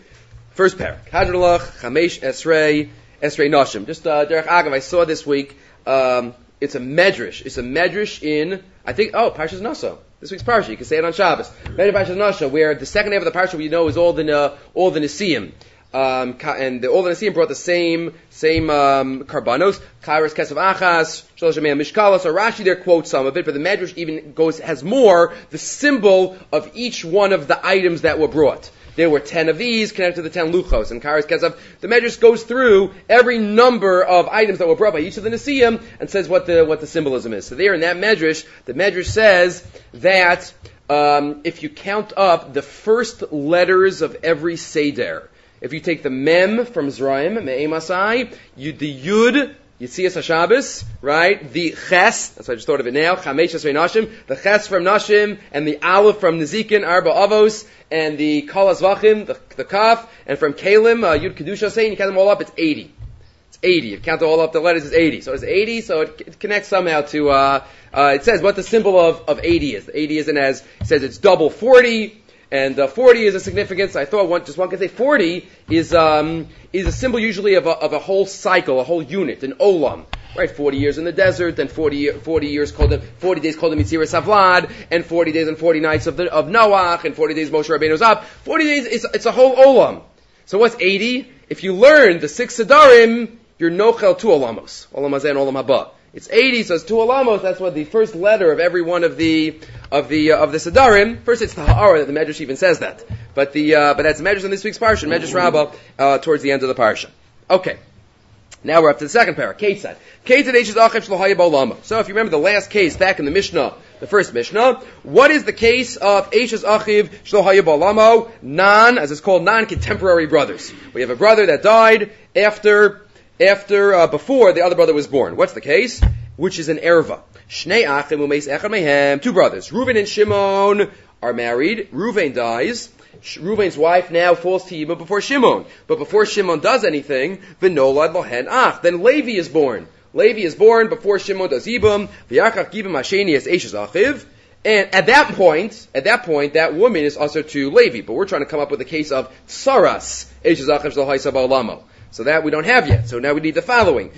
First parak. Hadrolach, Chamesh, Esrei, Esrei Nashim. Just, uh, Derech Agav, I saw this week, um, it's a medrash. It's a medrash in, I think, oh, Parshas Naso. This week's parsha. You can say it on Shabbos. Medrash Parshas Naso, where the second half of the parsha we know is all the, uh, all the Nesiim. Um, and the, all the Nesiim brought the same, same, um, karbanos. Kairos Kesav Achas, Shalosh Mea Mishkalos. So Rashi there quotes some of it, but the Medrash even goes, has more, the symbol of each one of the items that were brought. There were ten of these connected to the ten luchos. And Kairos Kesav, the Medrash goes through every number of items that were brought by each of the Nesiim and says what the, what the symbolism is. So there in that Medrash, the Medrash says that, um, if you count up the first letters of every Seder, if you take the Mem from Zraim, Me'ei Masai, you, the Yud, Yitzias HaShabbos, right? The Ches, that's what I just thought of it now, Chamesh Esrei Nashim, the Ches from Nashim, and the Aleph from Nezikin, Arba Avos, and the Kol HaZvachim, the, the Kaf, and from Kalim, uh, Yud Kedusha saying, you count them all up, it's eighty. It's eighty. You count all up the letters, it's eighty. So it's eighty, so it, it connects somehow to, uh, uh, it says what the symbol of, of eighty is. The eighty isn't as, it says it's double forty, and uh, forty is a significance. I thought one, just one could say forty is um, is a symbol usually of a, of a whole cycle, a whole unit, an olam. Right, forty years in the desert, then forty, forty years called the, forty days called the Mitziras Havlad, and forty days and forty nights of the, of Noach, and forty days Moshe Rabbeinu's up. forty days, it's, it's a whole olam. So what's eighty? If you learn the six Sedarim, you're nochel two olamos. Olam hazeh and olam haba. It's eighty, so it's two olamos. That's what the first letter of every one of the of the uh, of the Sedarim. First, it's the Ha'ara that the Medrash even says that. But the uh, but that's the Medrash in this week's parsha, Medrash Rabbah, uh, towards the end of the parsha. Okay, now we're up to the second parak. Ketzad. Ketzad eishes achiv shelo haya ba'olama. So if you remember the last case back in the Mishnah, the first Mishnah, what is the case of eishes achiv shelo haya ba'olama? Non, as it's called, non-contemporary brothers. We have a brother that died after. After, uh, before the other brother was born. What's the case? Which is an erva. Shnei achim umeis echad mehem. Two brothers. Reuven and Shimon are married. Reuven dies. Reuven's wife now falls to Yibam before Shimon. But before Shimon does anything, v'nolad lohen ach. Then Levi is born. Levi is born before Shimon does Yibam. V'yachach Yibam hasheni es eishes achiv. And at that point, at that point, that woman is also to Levi. But we're trying to come up with a case of tsaras eishes achiv shel haisa ba'olamo. So that we don't have yet. So now we need the following.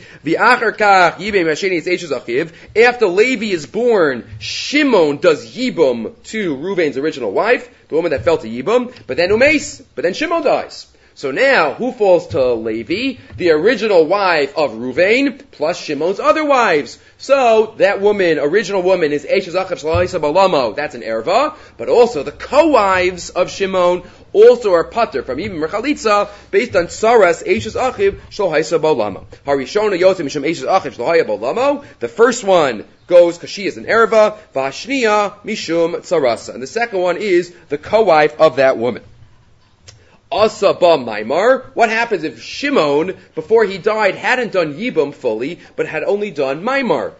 After Levi is born, Shimon does Yibum to Reuven's original wife, the woman that fell to Yibum, but then Umeis, but then Shimon dies. So now, who falls to Levi? The original wife of Reuven, plus Shimon's other wives. So, that woman, original woman, is Eishes Achav Shel Haisa Ba'olamo. That's an erva. But also, the co-wives of Shimon also are pater from Yibam Merchalitza, based on Saras Eishes Achiv Shel Haisa Ba'olamo. Harishona Yotzim Mishum Eishes Achiv Shel Haya Ba'olamo. The first one goes because she is an erva. V'ashniya Mishum Tsarasa. And the second one is the co-wife of that woman. Asa ba Maimar. What happens if Shimon, before he died, hadn't done Yibum fully, but had only done Maimar?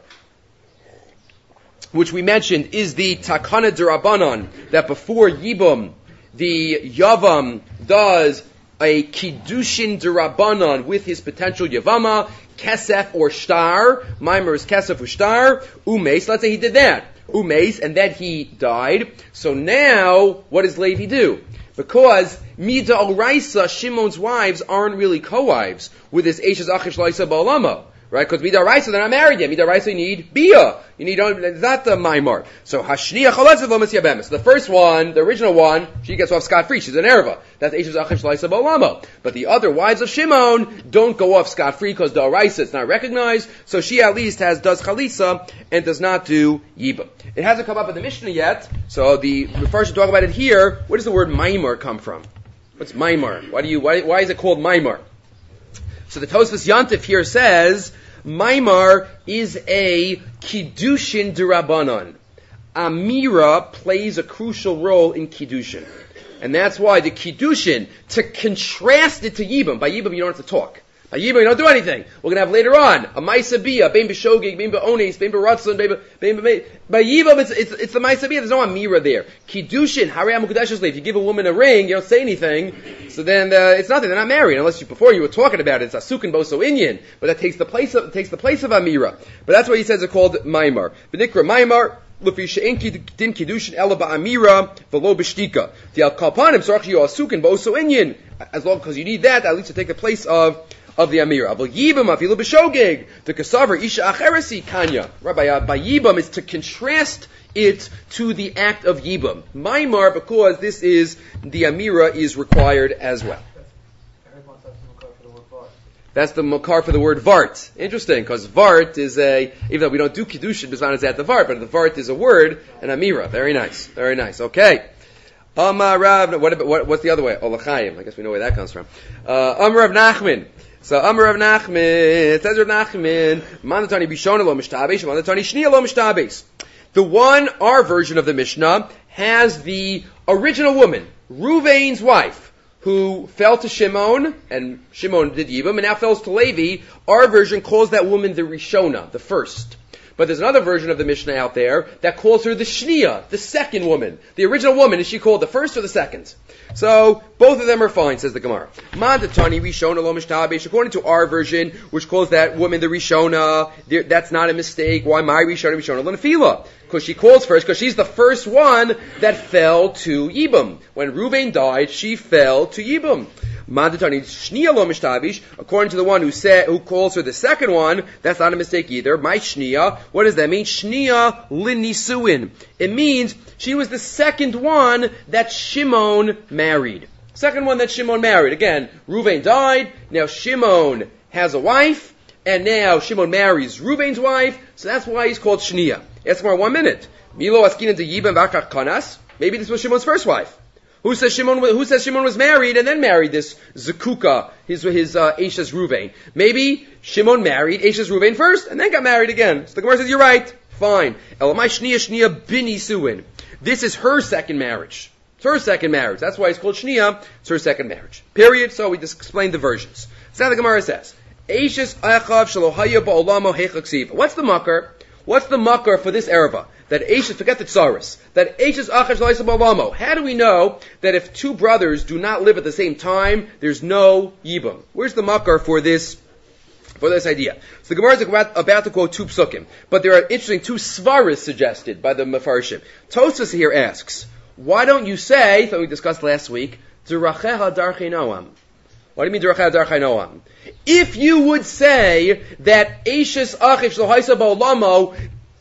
Which we mentioned is the Takana D'Rabbanan, that before Yibum, the Yavam does a Kiddushin D'Rabbanan with his potential Yavama, Kesef or Shtar. Maimar is Kesef or Shtar. Umeis, let's say he did that. Umeis, and then he died. So now, what does Levi do? Because Mida Oraisa, Shimon's wives aren't really co-wives with his Eishes Achiv Shel Haisa Ba'olamo. Right? Because Mida Oraisa, they're not married yet. Mida Oraisa, you need Bia. You need, it's not the Maimar. So Hashniya Chalatzah Lomas Yabemis. The first one, the original one, she gets off scot-free. She's an erva. That's Eishes Achiv Shel Haisa Ba'olamo. But the other wives of Shimon don't go off scot-free because the Oraisa is not recognized. So she at least has, does Chalitza and does not do Yibam. It hasn't come up in the Mishnah yet. So the, we first should talk about it here. Where does the word Maimar come from? What's Maimar? Why do you, why, why is it called Maimar? So the Tosfos Yantif here says, Maimar is a Kiddushin D'Rabbanan. Amira plays a crucial role in Kiddushin. And that's why the Kiddushin, to contrast it to Yibam, by Yibam you don't have to talk. By Yibam you don't do anything. We're going to have later on, a Maisa Bia, Bein B'Shogeg, Bein B'Ones, Bein B'Ratzon, Bein B'Bein. By Yibam it's, it's, it's the Maisa Bia, there's no Amira there. Kiddushin, Harei HaMukdash If you give a woman a ring, you don't say anything, so then uh, it's nothing, they're not married, unless you, before you were talking about it, it's Asukin Boso Inyan, but that takes the place of, takes the place of Amira. But that's why he says it's called Maimar. V'nikra Maimar, Lufi she'en din kiddushin ela ba'amira v'lo b'shtika. The al kalpanim sorach you asukin ba'oso inyan. As long because you need that, at least to take the place of of the amira. But yibam afilu b'shogeg the kasaver isha acheresi kanya. Right by by yibam is to contrast it to the act of yibam. Maimar because this is the amira is required as well. That's the makar for the word vart. Interesting, because vart is a, even though we don't do kiddushin, Bisman is at the vart, but the vart is a word, an amira. Very nice, very nice. Okay. Amar Rav, what, what, what's the other way? Olachayim. I guess we know where that comes from. Uh, Amar Rav Nachman. So Amar Rav Nachman, it says Rav Nachman, Mandatani Bishona lo mishtabes, Mandatani Shnia lo mishtabes. The one, our version of the Mishnah, has the original woman, Ruvain's wife, who fell to Shimon, and Shimon did Yibam, and now falls to Levi. Our version calls that woman the Rishona, the first. But there's another version of the Mishnah out there that calls her the Shnia, the second woman. The original woman, is she called the first or the second? So, both of them are fine, says the Gemara. Mandatani Rishona lo mishtabesh. According to our version, which calls that woman the Rishona, that's not a mistake. Why my Rishona, Rishona lo nefila? Because she calls first, because she's the first one that fell to Yibam. When Reuben died, she fell to Yibam. Mandatani Shnia lo mishtabish. According to the one who said, who calls her the second one, that's not a mistake either. My Shnia. What does that mean? Shnia linisuin. It means she was the second one that Shimon married. Second one that Shimon married. Again, Reuven died. Now Shimon has a wife, and now Shimon marries Reuven's wife. So that's why he's called Shnia. Ask for one minute. Milo askinan to Yibam v'achar kanas. Maybe this was Shimon's first wife. Who says Shimon? Who says Shimon was married and then married this Zakuka, his his uh, Eshes Ruvain? Maybe Shimon married Eshes Ruvain first and then got married again. So the Gemara says you're right. Fine. Elamai Shnia Shnia Bini Suin. This is her second marriage. It's her second marriage. That's why it's called Shnia. It's her second marriage. Period. So we just explained the versions. So now the Gemara says, Eshes Achav Shalohaya Ba'olamo Hechaksiv. What's the makar? What's the makar for this erva? That Eshes, forget the tsaris, that Eshes Achav Shalohaya Ba'olamo. How do we know that if two brothers do not live at the same time, there's no yibam? Where's the makar for this for this idea? So the Gemara is about, about to quote two psukim, but there are interesting two svaras suggested by the Mefarshim. Tosfos here asks, why don't you say, that we discussed last week, D'rachecha darchei noam? What do you mean D'rachecha darchei noam? If you would say that Eshes Achiv Shlohaisa Ba'olamo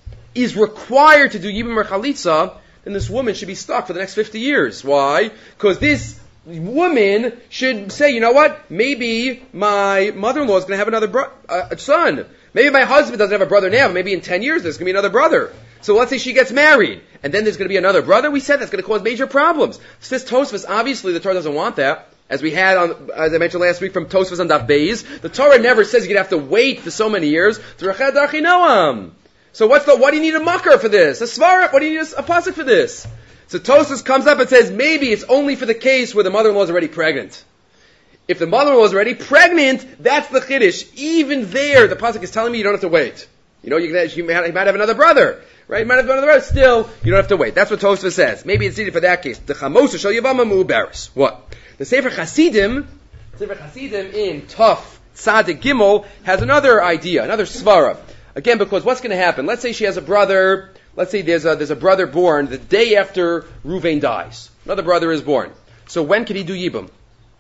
is required to do Yibam or Chalitza, then this woman should be stuck for the next fifty years. Why? Because this woman should say, you know what? Maybe my mother-in-law is going to have another bro- uh, son. Maybe my husband doesn't have a brother now, but maybe in ten years there's going to be another brother. So let's say she gets married, and then there's going to be another brother. We said that's going to cause major problems. Says Tosfos, obviously the Torah doesn't want that. As we had, on, as I mentioned last week from Tosfos on Daf Beis, the Torah never says you're going to have to wait for so many years. D'rachecha darchei noam. So what's the, why do you need a makar for this? A svara? Why do you need a, a pasuk for this? So Tosfos comes up and says maybe it's only for the case where the mother-in-law is already pregnant. If the mother-in-law is already pregnant, that's the chiddush. Even there, the pasuk is telling me you don't have to wait. You know, you, can, you, might, you might have another brother. Right? You might have another brother. Still, you don't have to wait. That's what Tosfos says. Maybe it's needed for that case. The chamosa shel yavama mu'uberes. What? The Sefer Chasidim, Sefer Chasidim in Tuf Tzadik Gimel has another idea, another svara. Again, because what's going to happen? Let's say she has a brother. Let's say there's a there's a brother born the day after Ruvain dies. Another brother is born. So when can he do Yibam?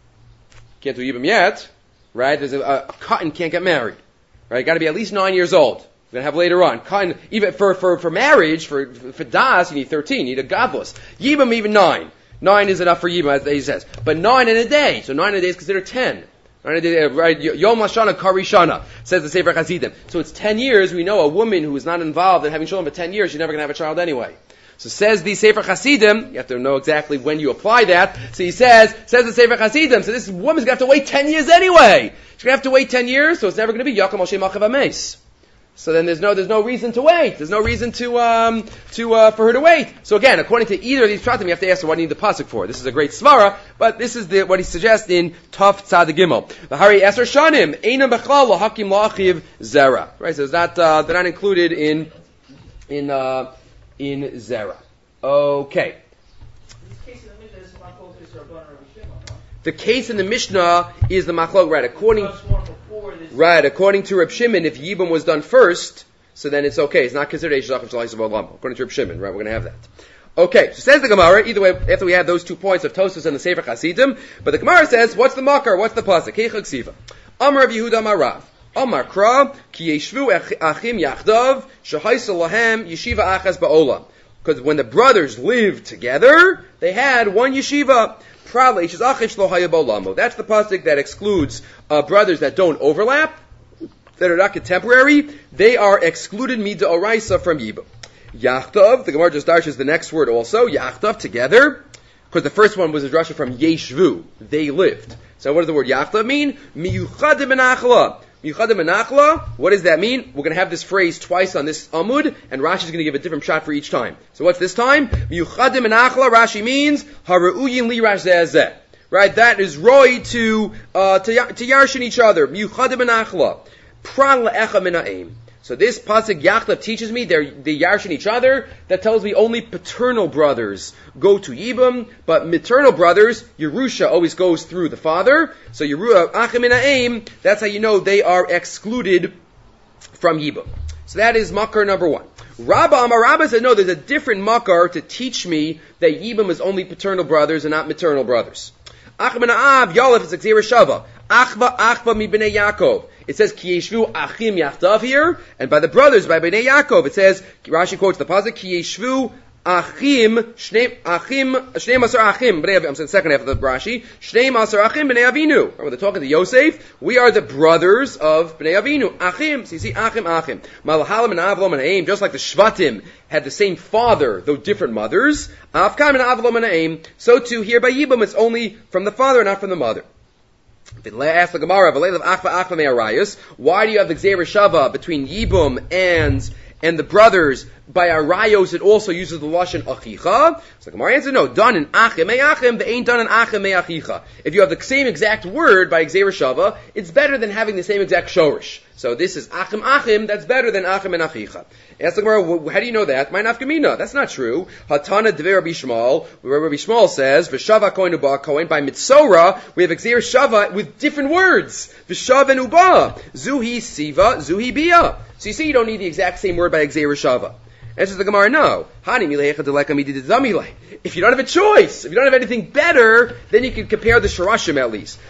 Can't do Yibam yet, right? There's a, a Katan can't get married, right? Got to be at least nine years old. We're going to have later on. Katan, even for for for marriage, for for das, you need thirteen. You need a gadlus. Yibam even nine. Nine is enough for Yibam, as he says. But nine in a day. So nine in a day is considered ten. Nine in a day, right? Yom Lashana Karishana, says the Sefer Chasidim. So it's ten years. We know a woman who is not involved in having children for ten years, she's never going to have a child anyway. So says the Sefer Chasidim, you have to know exactly when you apply that. So he says, says the Sefer Chasidim, so this woman's going to have to wait ten years anyway. She's going to have to wait ten years, so it's never going to be Yaakam al Shem Achav Ames. So then there's no there's no reason to wait. There's no reason to um to uh, for her to wait. So again, according to either of these pratim, you have to ask her what do you need the pasuk for. This is a great svara, but this is the what he suggests in Taf Tzad Gimel. The Hari Eser Shanim Einam Bechlal Lahakim La'achiv Zera. Right, so it's not uh, they're not included in in uh, in Zera. Okay. The case in the Mishnah is the machlok, right? According, right, according to Reb Shimon, if Yibum was done first, so then it's okay. It's not considered Eish Lachim Shalais of Olam. According to Reb Shimon, right? We're going to have that. Okay, so says the Gemara. Either way, after we have those two points of Tosfos and the Sefer Chasidim, but the Gemara says, what's the makar? What's the pasuk? Keichak Siva. Amar Rav Yehuda Marav. Amar Kra Ki Yeshvu Achim Yachdav Shahaisa Lahem Yeshiva Achas Ba'olam. Because when the brothers lived together, they had one yeshiva. That's the pasuk that excludes uh, brothers that don't overlap, that are not contemporary. They are excluded mid'oraisa from Yibum. Yachtav, the Gemara just darshes the next word also. Yachtav, together, because the first one was a drasha from Yeshvu, they lived. So what does the word Yachtav mean? Miyuchadim benachla. Miyuchadim benachla, what does that mean? We're going to have this phrase twice on this Amud, and Rashi is going to give a different shot for each time. So what's this time? Miyuchadim benachla, Rashi means, haru'uyin li rash zeh. Right, that is roi to, uh, to, to yarshin each other. Miyuchadim benachla. Pran le'echa mina'im. So this pasuk Yachtav teaches me they're they yarshin each other. That tells me only paternal brothers go to Yibum, but maternal brothers, Yerusha always goes through the father. So Yeruah Achim Mina'im, that's how you know they are excluded from Yibum. So that is makar number one. Rabba Amar Rabba said, no, there's a different makar to teach me that Yibum is only paternal brothers and not maternal brothers. Achim Mina'av Yalef is Xer Shava. Achva Achva mi b'nei Yaakov. It says Ki Yeshvu Achim Yachdav here, and by the brothers, by b'nei Yaakov, it says, Rashi quotes the pasuk Ki Yeshvu Achim Shneim Achim Shneim Asar Achim b'nei Avinu. I'm saying the second half of the Rashi. Shneim Asar Achim b'nei Avinu. When they're talking to Yosef, we are the brothers of b'nei Avinu. Achim. So you see Achim Achim. Malahalim and Avlom and Aim, just like the Shvatim had the same father, though different mothers. Afkam and Avlom and Aim. So too here by Yibum, it's only from the father, not from the mother. Ask the Gemara, why do you have the Gzeir Shava between Yibum and and the brothers? By Arayos, it also uses the lashon achicha. So the Gemara answered, no, done in achim me'achim, they ain't done in achim me'achicha. If you have the same exact word by Gzeir Shava, it's better than having the same exact shorish. So this is achim achim, that's better than achim and achicha. Ask the Gemara, how do you know that? My nafkamina, that's not true. Hatana Devei Rabbi Shmuel, where Rabbi Shmuel says, V'shava kohen uba kohen, by Mitzora, we have Gzeir Shava with different words. V'shav and uba, zuhi siva, zuhi bia. So you see, you don't need the exact same word by Gzeir Shava. Answers the Gemara, no. If you don't have a choice, if you don't have anything better, then you can compare the Sharashim at least.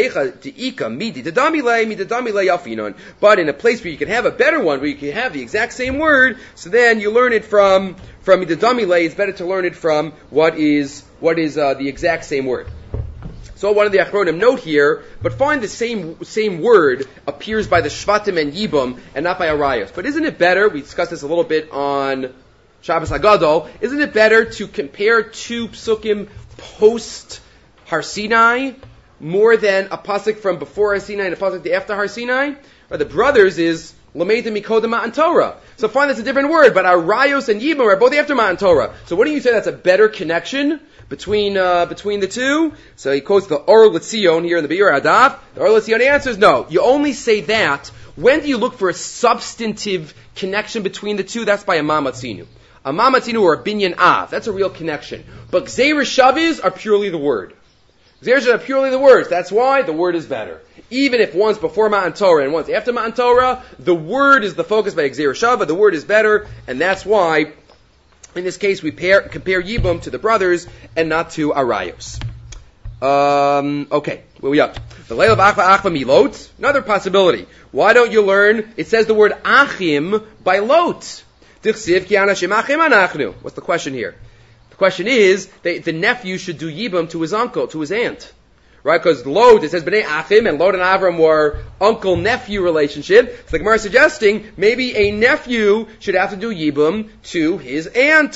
But in a place where you can have a better one, where you can have the exact same word, so then you learn it from from Midadamile. It's better to learn it from what is what is uh, the exact same word. So one of the Achronim note here, but find the same same word appears by the Shvatim and Yibum and not by Arayos. But isn't it better, we discussed this a little bit on Shabbos Hagadol, isn't it better to compare two psukim post Har Sinai more than a pasuk from before Har Sinai and a pasuk after Har Sinai? Or the brothers is Lameita Mikoda Matan Torah. So fine, that's a different word, but Arayos and Yibum are both after Matan Torah. So wouldn't you say that's a better connection between uh, between the two? So he quotes the Or L'Tzion here in the Be'er Hadaf. The Or L'Tzion answers, no. You only say that when do you look for a substantive connection between the two? That's by a Mamatzinu. A Mamatzinu or a Binyan Av. That's a real connection. But Gzeir Shavis are purely the word. Gzeir Shavis are purely the words. That's why the word is better. Even if one's before Matan Torah and one's after Matan Torah, the word is the focus by Gzeir Shava. The word is better, and that's why in this case, we pair, compare Yibum to the brothers and not to Arayos. Um, okay, where we up? The Leil of Achva Achva Milot. Another possibility. Why don't you learn? It says the word Achim by Lot. What's the question here? The question is that the nephew should do Yibum to his uncle, to his aunt. Right, because Lod, it says B'nai Achim, and Lod and Avram were uncle-nephew relationship. So the Gemara is suggesting maybe a nephew should have to do Yibum to his aunt.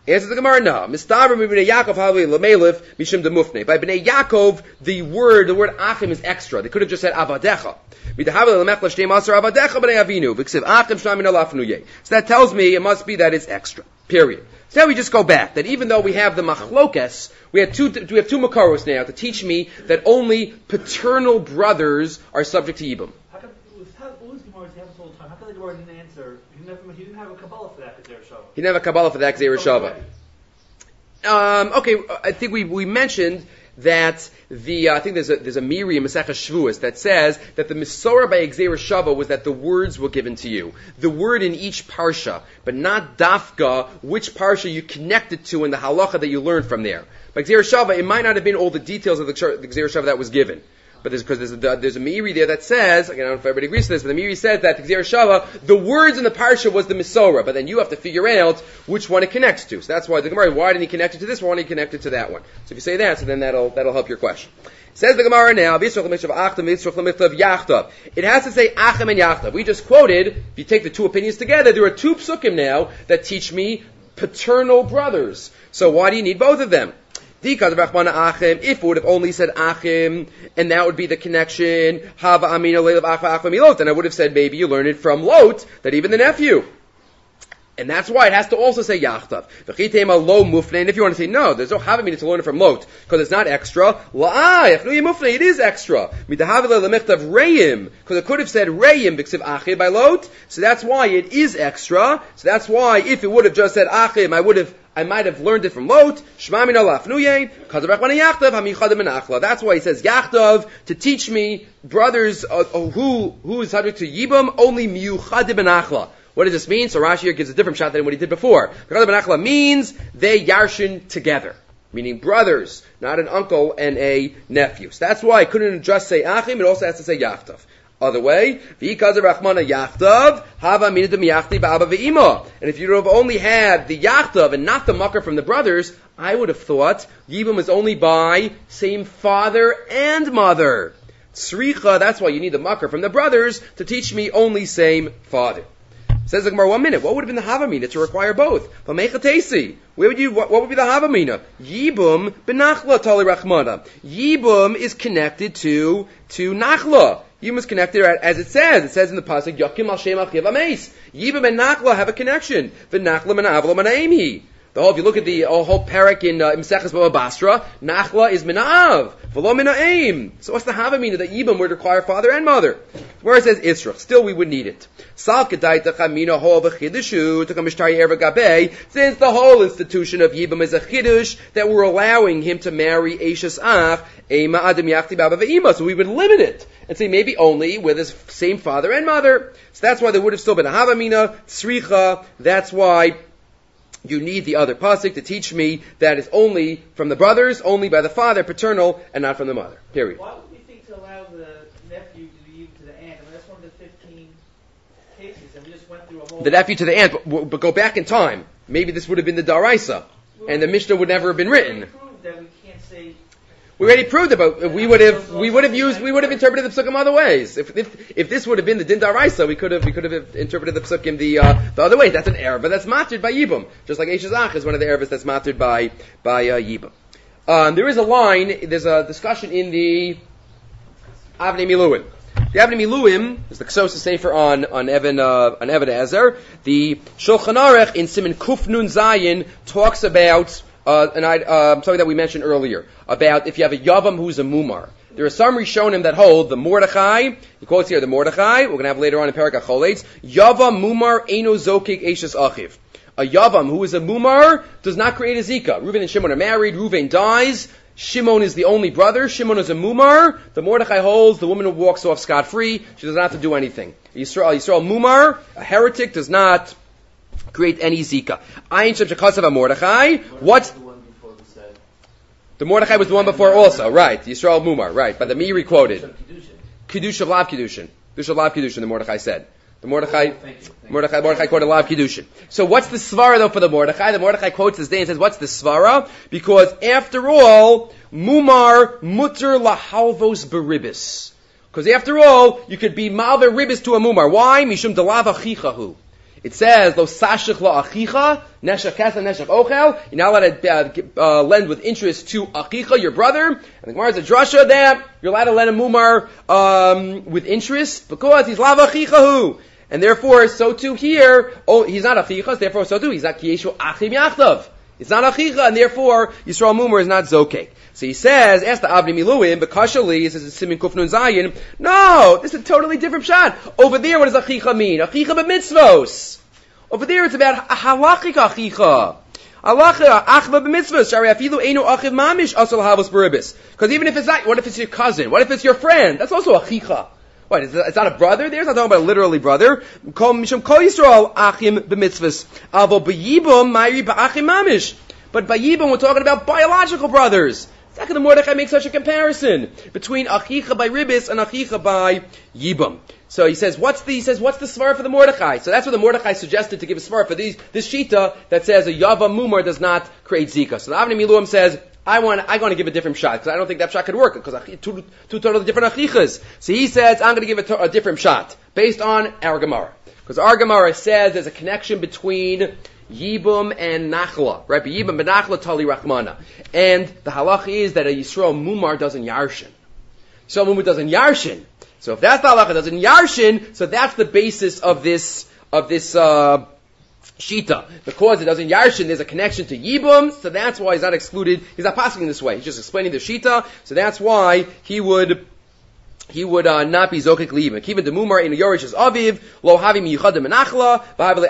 Answers the Gemara, no. Mistaber b'nei Yaakov havi l'melif mishum demufne. By b'nei Yaakov, the word, the word achim is extra. They could have just said avadecha. Midahavi l'mechla shtei maser avadecha b'nei avinu. V'ksiv achim shnam min alafnuye. So that tells me it must be that it's extra. Period. So now we just go back, that even though we have the machlokes, we have two, we have two makaros now to teach me that only paternal brothers are subject to yibum. How come, all these Gemaras have this all the time, how come the Gemara didn't answer, he didn't have, he didn't have a Kabbalah for that, Gzeir Shava? He didn't have a Kabbalah for that, Gzeir Shava. Um, okay, I think we, we mentioned that the, uh, I think there's a, there's a Miri in Masechah Shavuos that says that the Misorah by Gzeir Shava was that the words were given to you. The word in each parsha, but not dafka, which parsha you connected to in the halacha that you learned from there. By Gzeir Shava, it might not have been all the details of the, the Gzeir Shava that was given. But there's, because there's a, there's a Meiri there that says, again, I don't know if everybody agrees to this, but the Meiri says that the Gzeir Shava, the words in the parsha was the Misorah, but then you have to figure out which one it connects to. So that's why the Gemara, why didn't he connect it to this, why didn't he connect it to that one? So if you say that, so then that'll, that'll help your question. Says the Gemara now, it has to say Achem and Yachtav. We just quoted, if you take the two opinions together, there are two psukim now that teach me paternal brothers. So why do you need both of them? If it would have only said Achim, and that would be the connection, Hava Amina Leilav Achva Achva Milot, then I would have said maybe you learn it from Lot, that even the nephew. And that's why it has to also say Yachtav. And if you want to say no, there's no Hava Amina to learn it from Lot, because it's not extra. It is extra. Because it could have said Reim B'ksiv Achim by Lot, so that's why it is extra. So that's why if it would have just said Achim, I would have I might have learned it from Lot. That's why he says Yachtav to teach me brothers uh, who who is subject to Yibam only miyuchadim benachla. What does this mean? So Rashi here gives a different shot than what he did before. Miyuchadim benachla means they yarshin together, meaning brothers, not an uncle and a nephew. So that's why I couldn't just say Achim; it also has to say Yachtav. Other way, because of Rachmana Yachtav, Hava Minadim Yachti Ba'aba Ve'ima. And if you would have only had the Yachtav and not the Makar from the brothers, I would have thought Yibam was only by same father and mother. Tzricha, that's why you need the Makar from the brothers to teach me only same father. Says the Gemara, one minute, what would have been the Havamina to require both? Where would you, what, what would be the Havamina? Yibum benachla tali Rachmana. Yibum is connected to, to Nachla. Yibum is connected, as it says. It says in the pasuk, Yakim al Shem Achiv Ameis. Yibum and Nachla have a connection. V'Nachla min Avla Manaim. The whole, if you look at the uh, whole parak in uh, Maseches Baba Basra, Nachla is Minav, V'lo Mina'im. So what's the Havamina that Yibum would require father and mother? Where it says Israch, still we would need it. Since the whole institution of Yibum is a chidush, that we're allowing him to marry Eishes Ach, Eima Adam Yachti Baba Ve'ima, so we would limit it and say maybe only with his same father and mother. So that's why there would have still been a Havamina, Tzricha, that's why you need the other pasuk to teach me that it's only from the brothers, only by the father, paternal, and not from the mother. Period. Why would we think to allow the nephew to be even to the aunt? I mean, that's one of the fifteen cases, and we just went through a whole... The nephew to the aunt, but, but go back in time. Maybe this would have been the Daraisa, well, and the Mishnah would never have been written. We proved that we can't say... We already proved it, but we would have we would have used we would have interpreted the psukim other ways. If if if this would have been the din daraisa, we could have we could have interpreted the psukim the uh, the other way. That's an error, but that's mattered by Yibum, just like Eishes Ach is one of the errors that's mattered by by uh, Yibum. Um, there is a line. There's a discussion in the Avnei Miluim. The Avnei Miluim is the Ksos Sefer on on Evan uh, on Evan Ezer. The Shulchan Aruch in Siman Kuf Nun Zayin talks about. Uh, and I, uh, something that we mentioned earlier, about if you have a Yavam who's a Mumar. There are some Rishonim that hold the Mordechai, he quotes here the Mordechai, we're going to have later on in Perek HaCholetz, Yavam Mumar Eino Zokik Eishes Achiv. A Yavam who is a Mumar does not create a Zika. Reuven and Shimon are married, Reuven dies, Shimon is the only brother, Shimon is a Mumar, the Mordechai holds, the woman who walks off scot-free, she does not have to do anything. Yisrael, Yisrael Mumar, a heretic, does not create any Zika. Ayin Shem Shekasav HaMordechai. What's the one before the said? The Mordechai was the one before also, right. Yisrael Mumar, right. But the Meiri quoted. Kiddush of Lav Kiddushin. Kiddush of Lav Kiddushin, the Mordechai said. The Mordechai, oh, thank you, thank Mordechai, Mordechai quoted Lav Kiddushin. So what's the Svara though for the Mordechai? The Mordechai quotes this day and says, what's the Svara? Because after all, Mumar mutter lahalvos beribis. Because after all, you could be malver ribis to a Mumar. Why? Mishum delav achichahu. It says, "Lo sashich la achicha neshach kesa neshach ochel." You're not allowed to uh, uh, lend with interest to achicha, your brother. And the Gemara is a drasha that you're allowed to lend a mumar um, with interest because he's lav achichahu, and therefore, so too here. Oh, he's not achicha, therefore, so too he's not kiyeshu achim yachdav. It's not achicha, and therefore Yisrael mumar is not zokek. So he says, ask the Abdi Miluim, Bekashali, he says it's Simin Kufnun Zayin. No, this is a totally different shot. Over there, what does achicha mean? Achicha b'mitzvos. Over there, it's about halachic achicha. Halacha, achva b'mitzvos. Shari afilu einu achiv mamish asal havos beribis. Because even if it's not, what if it's your cousin? What if it's your friend? That's also achicha. What, it's not a brother there? It's not talking about a literally brother. Kol mishum kol Yisrael achim b'mitzvos. Avo b'yibum mayri ba'achim mamish. But by yibum, we're talking about biological brothers. How can the Mordechai make such a comparison between achicha by ribis and achicha by yibum? So he says, what's the he says what's the svara for the Mordechai? So that's what the Mordechai suggested to give a svara for these, this shita that says a yava mumar does not create zika. So the Avnei Miluim says, I want I want to give a different shot because I don't think that shot could work because two two totally different achichas. So he says, I'm going to give a, to, a different shot based on our Gemara because our Gemara says there's a connection between Yibum and Nachla, right? But Yibum and Nachla Tali Rachmana. And the halacha is that a Yisrael Mumar doesn't Yarshin. Yisrael Mumar doesn't Yarshin. So if that's the halacha, doesn't Yarshin, so that's the basis of this, of this, uh, Shita. Because it doesn't Yarshin, there's a connection to Yibum, so that's why he's not excluded, he's not passing this way. He's just explaining the Shita, so that's why he would, he would uh, not be zokek liibim. Kiven de mumar in yorish is aviv lo havi miyuchadim menachla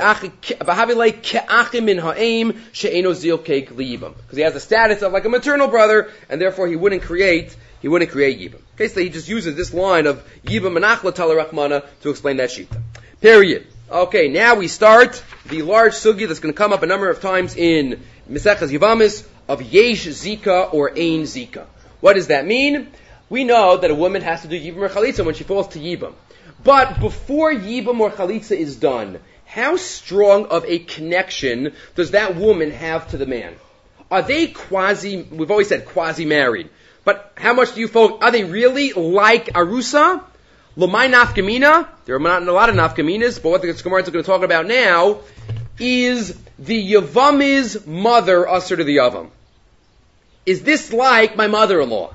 v'havi le ke'achim min ha'im she'eno zokek liibim because he has the status of like a maternal brother and therefore he wouldn't create he wouldn't create yibam. Okay, so he just uses this line of yibam menachla talarachmana to explain that shita. Period. Okay, now we start the large sugi that's going to come up a number of times in Mesechas Yavamis of yesh zika or ein zika. What does that mean? We know that a woman has to do Yibam or Chalitza when she falls to Yibam. But before Yibam or Chalitza is done, how strong of a connection does that woman have to the man? Are they quasi, we've always said quasi-married, but how much do you focus, are they really like Arusa? L'may nafkamina, there are not a lot of nafkaminas, but what the Gemara is going to talk about now is the Yavam's mother usher to the Yavam. Is this like my mother-in-law?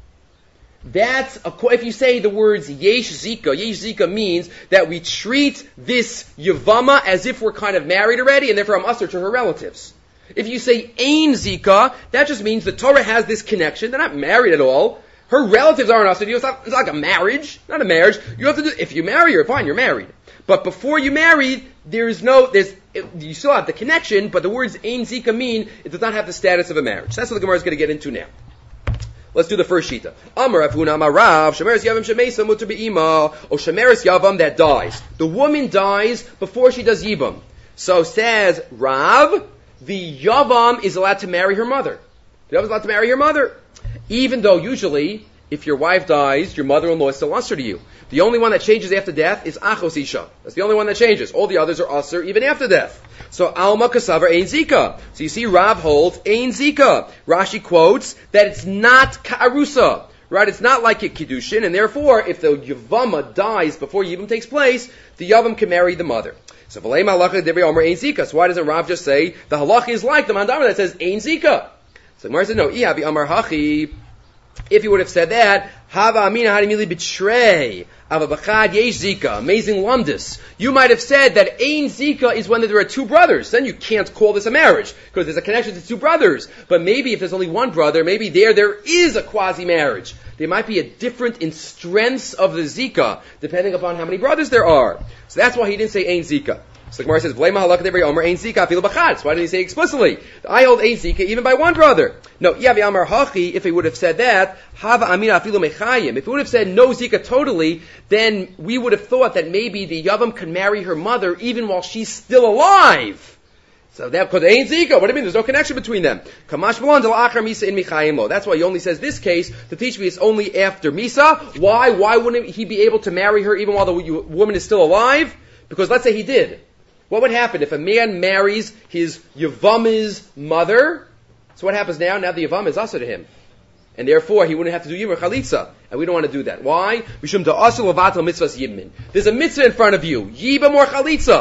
That's, a, if you say the words yesh zika, yesh zika means that we treat this yavama as if we're kind of married already, and therefore I'm usher to her relatives. If you say ein zika, that just means the Torah has this connection. They're not married at all. Her relatives aren't usher to you. It's not, it's not like a marriage, not a marriage. You have to do, if you marry her, fine, you're married. But before you marry, there's no, there's, you still have the connection, but the words ein zika mean it does not have the status of a marriage. That's what the Gemara is going to get into now. Let's do the first shita. Amar Avuna Amar Rav, Shemeres Yavam Shemeisa Mutter Be'ima, or Shemeres Yavam that dies. The woman dies before she does Yibam. So says Rav, the Yavam is allowed to marry her mother. The Yavam is allowed to marry her mother. Even though usually, if your wife dies, your mother-in-law is still usher to you. The only one that changes after death is Achos Isha. That's the only one that changes. All the others are usher even after death. So Alma Kasavar Ein Zika. So you see Rav holds Ein Zika. Rashi quotes that it's not Ka'arusa. Right? It's not like a Kiddushin, and therefore, if the Yavama dies before Yibam takes place, the Yavam can marry the mother. So V'lei Malacha Devrei Omer Ein Zika. So why doesn't Rav just say the halacha is like the Mandama that says Ein Zika? So Gemara says no. Ihavi Amar Hachi. If he would have said that, Hava Amina Harimili betray. Avabachad Yesh Zika. Amazing lumdus. You might have said that Ein Zika is when there are two brothers. Then you can't call this a marriage because there's a connection to two brothers. But maybe if there's only one brother, maybe there there is a quasi-marriage. There might be a difference in strengths of the Zika depending upon how many brothers there are. So that's why he didn't say Ein Zika. So the Gemara says, "Blame halakha devrei omer ein zika afilu b'chad." So why didn't he say explicitly? I hold ein zika even by one brother. No, yavi amar hachi. If he would have said that, hava amina afilu mechayim. If he would have said no zika totally, then we would have thought that maybe the yavam can marry her mother even while she's still alive. So that because ein zika. What do you mean? There's no connection between them. Kamash b'lan del achar misa in michayim lo. That's why he only says this case to teach me it's only after misa. Why? Why wouldn't he be able to marry her even while the woman is still alive? Because let's say he did. What would happen if a man marries his Yavama's mother? So what happens now? Now the Yavam is also to him. And therefore, he wouldn't have to do Yibam or Chalitza. And we don't want to do that. Why? There's a mitzvah in front of you. Yibam or Chalitza.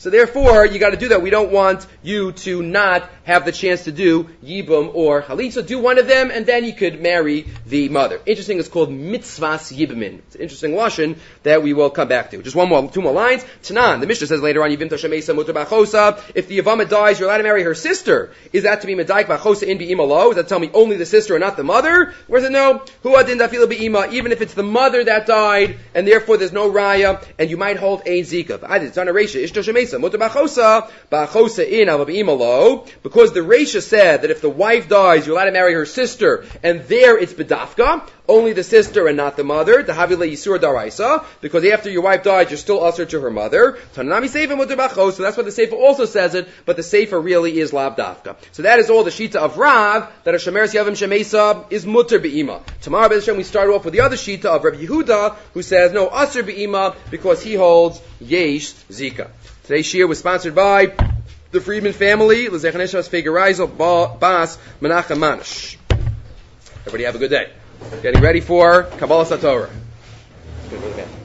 So therefore, you got to do that. We don't want you to not have the chance to do Yibum or Halitza. Do one of them, and then you could marry the mother. Interesting, it's called Mitzvahs Yibumin. It's an interesting lashon that we will come back to. Just one more, two more lines. Tanan, the Mishnah says later on, Yivim Tashamesa Mutar Bachosa. If the Yavama dies, you're allowed to marry her sister. Is that to be Medaik Bachosa in Be'ima Lo? Does that tell me only the sister and not the mother? Where's it no? Hu Adin Dafila Be'ima, even if it's the mother that died, and therefore there's no raya, and you might hold a zika. It's on a Reisha. Ishto Shemesa, Mutar Bachosa, Bachosa in Ava Be'ima Lo. Because the Reisha said that if the wife dies, you're allowed to marry her sister, and there it's Bedafka, only the sister and not the mother. The Havile Yisur Daraisa, because after your wife died, you're still usher to her mother. Tanami Sefer Mutar Bachosa, that's what the Sefer also says it, but the Sefer really is Lav Dafka. So that is all the Shita of Rav, that a Shemeres Yavim Shemesa is Mutar Be'ima. Tomorrow, B'ez Hashem, we start off with the other Shita of Rabbi Yehuda, who says, no, Usher Be'ima, because he holds Yesh Zika. Today's Shir was sponsored by the Friedman family, L'zech Neshmas Fegerizel Bas Menachem Manish. Everybody have a good day. Getting ready for Kabbalah Satorah.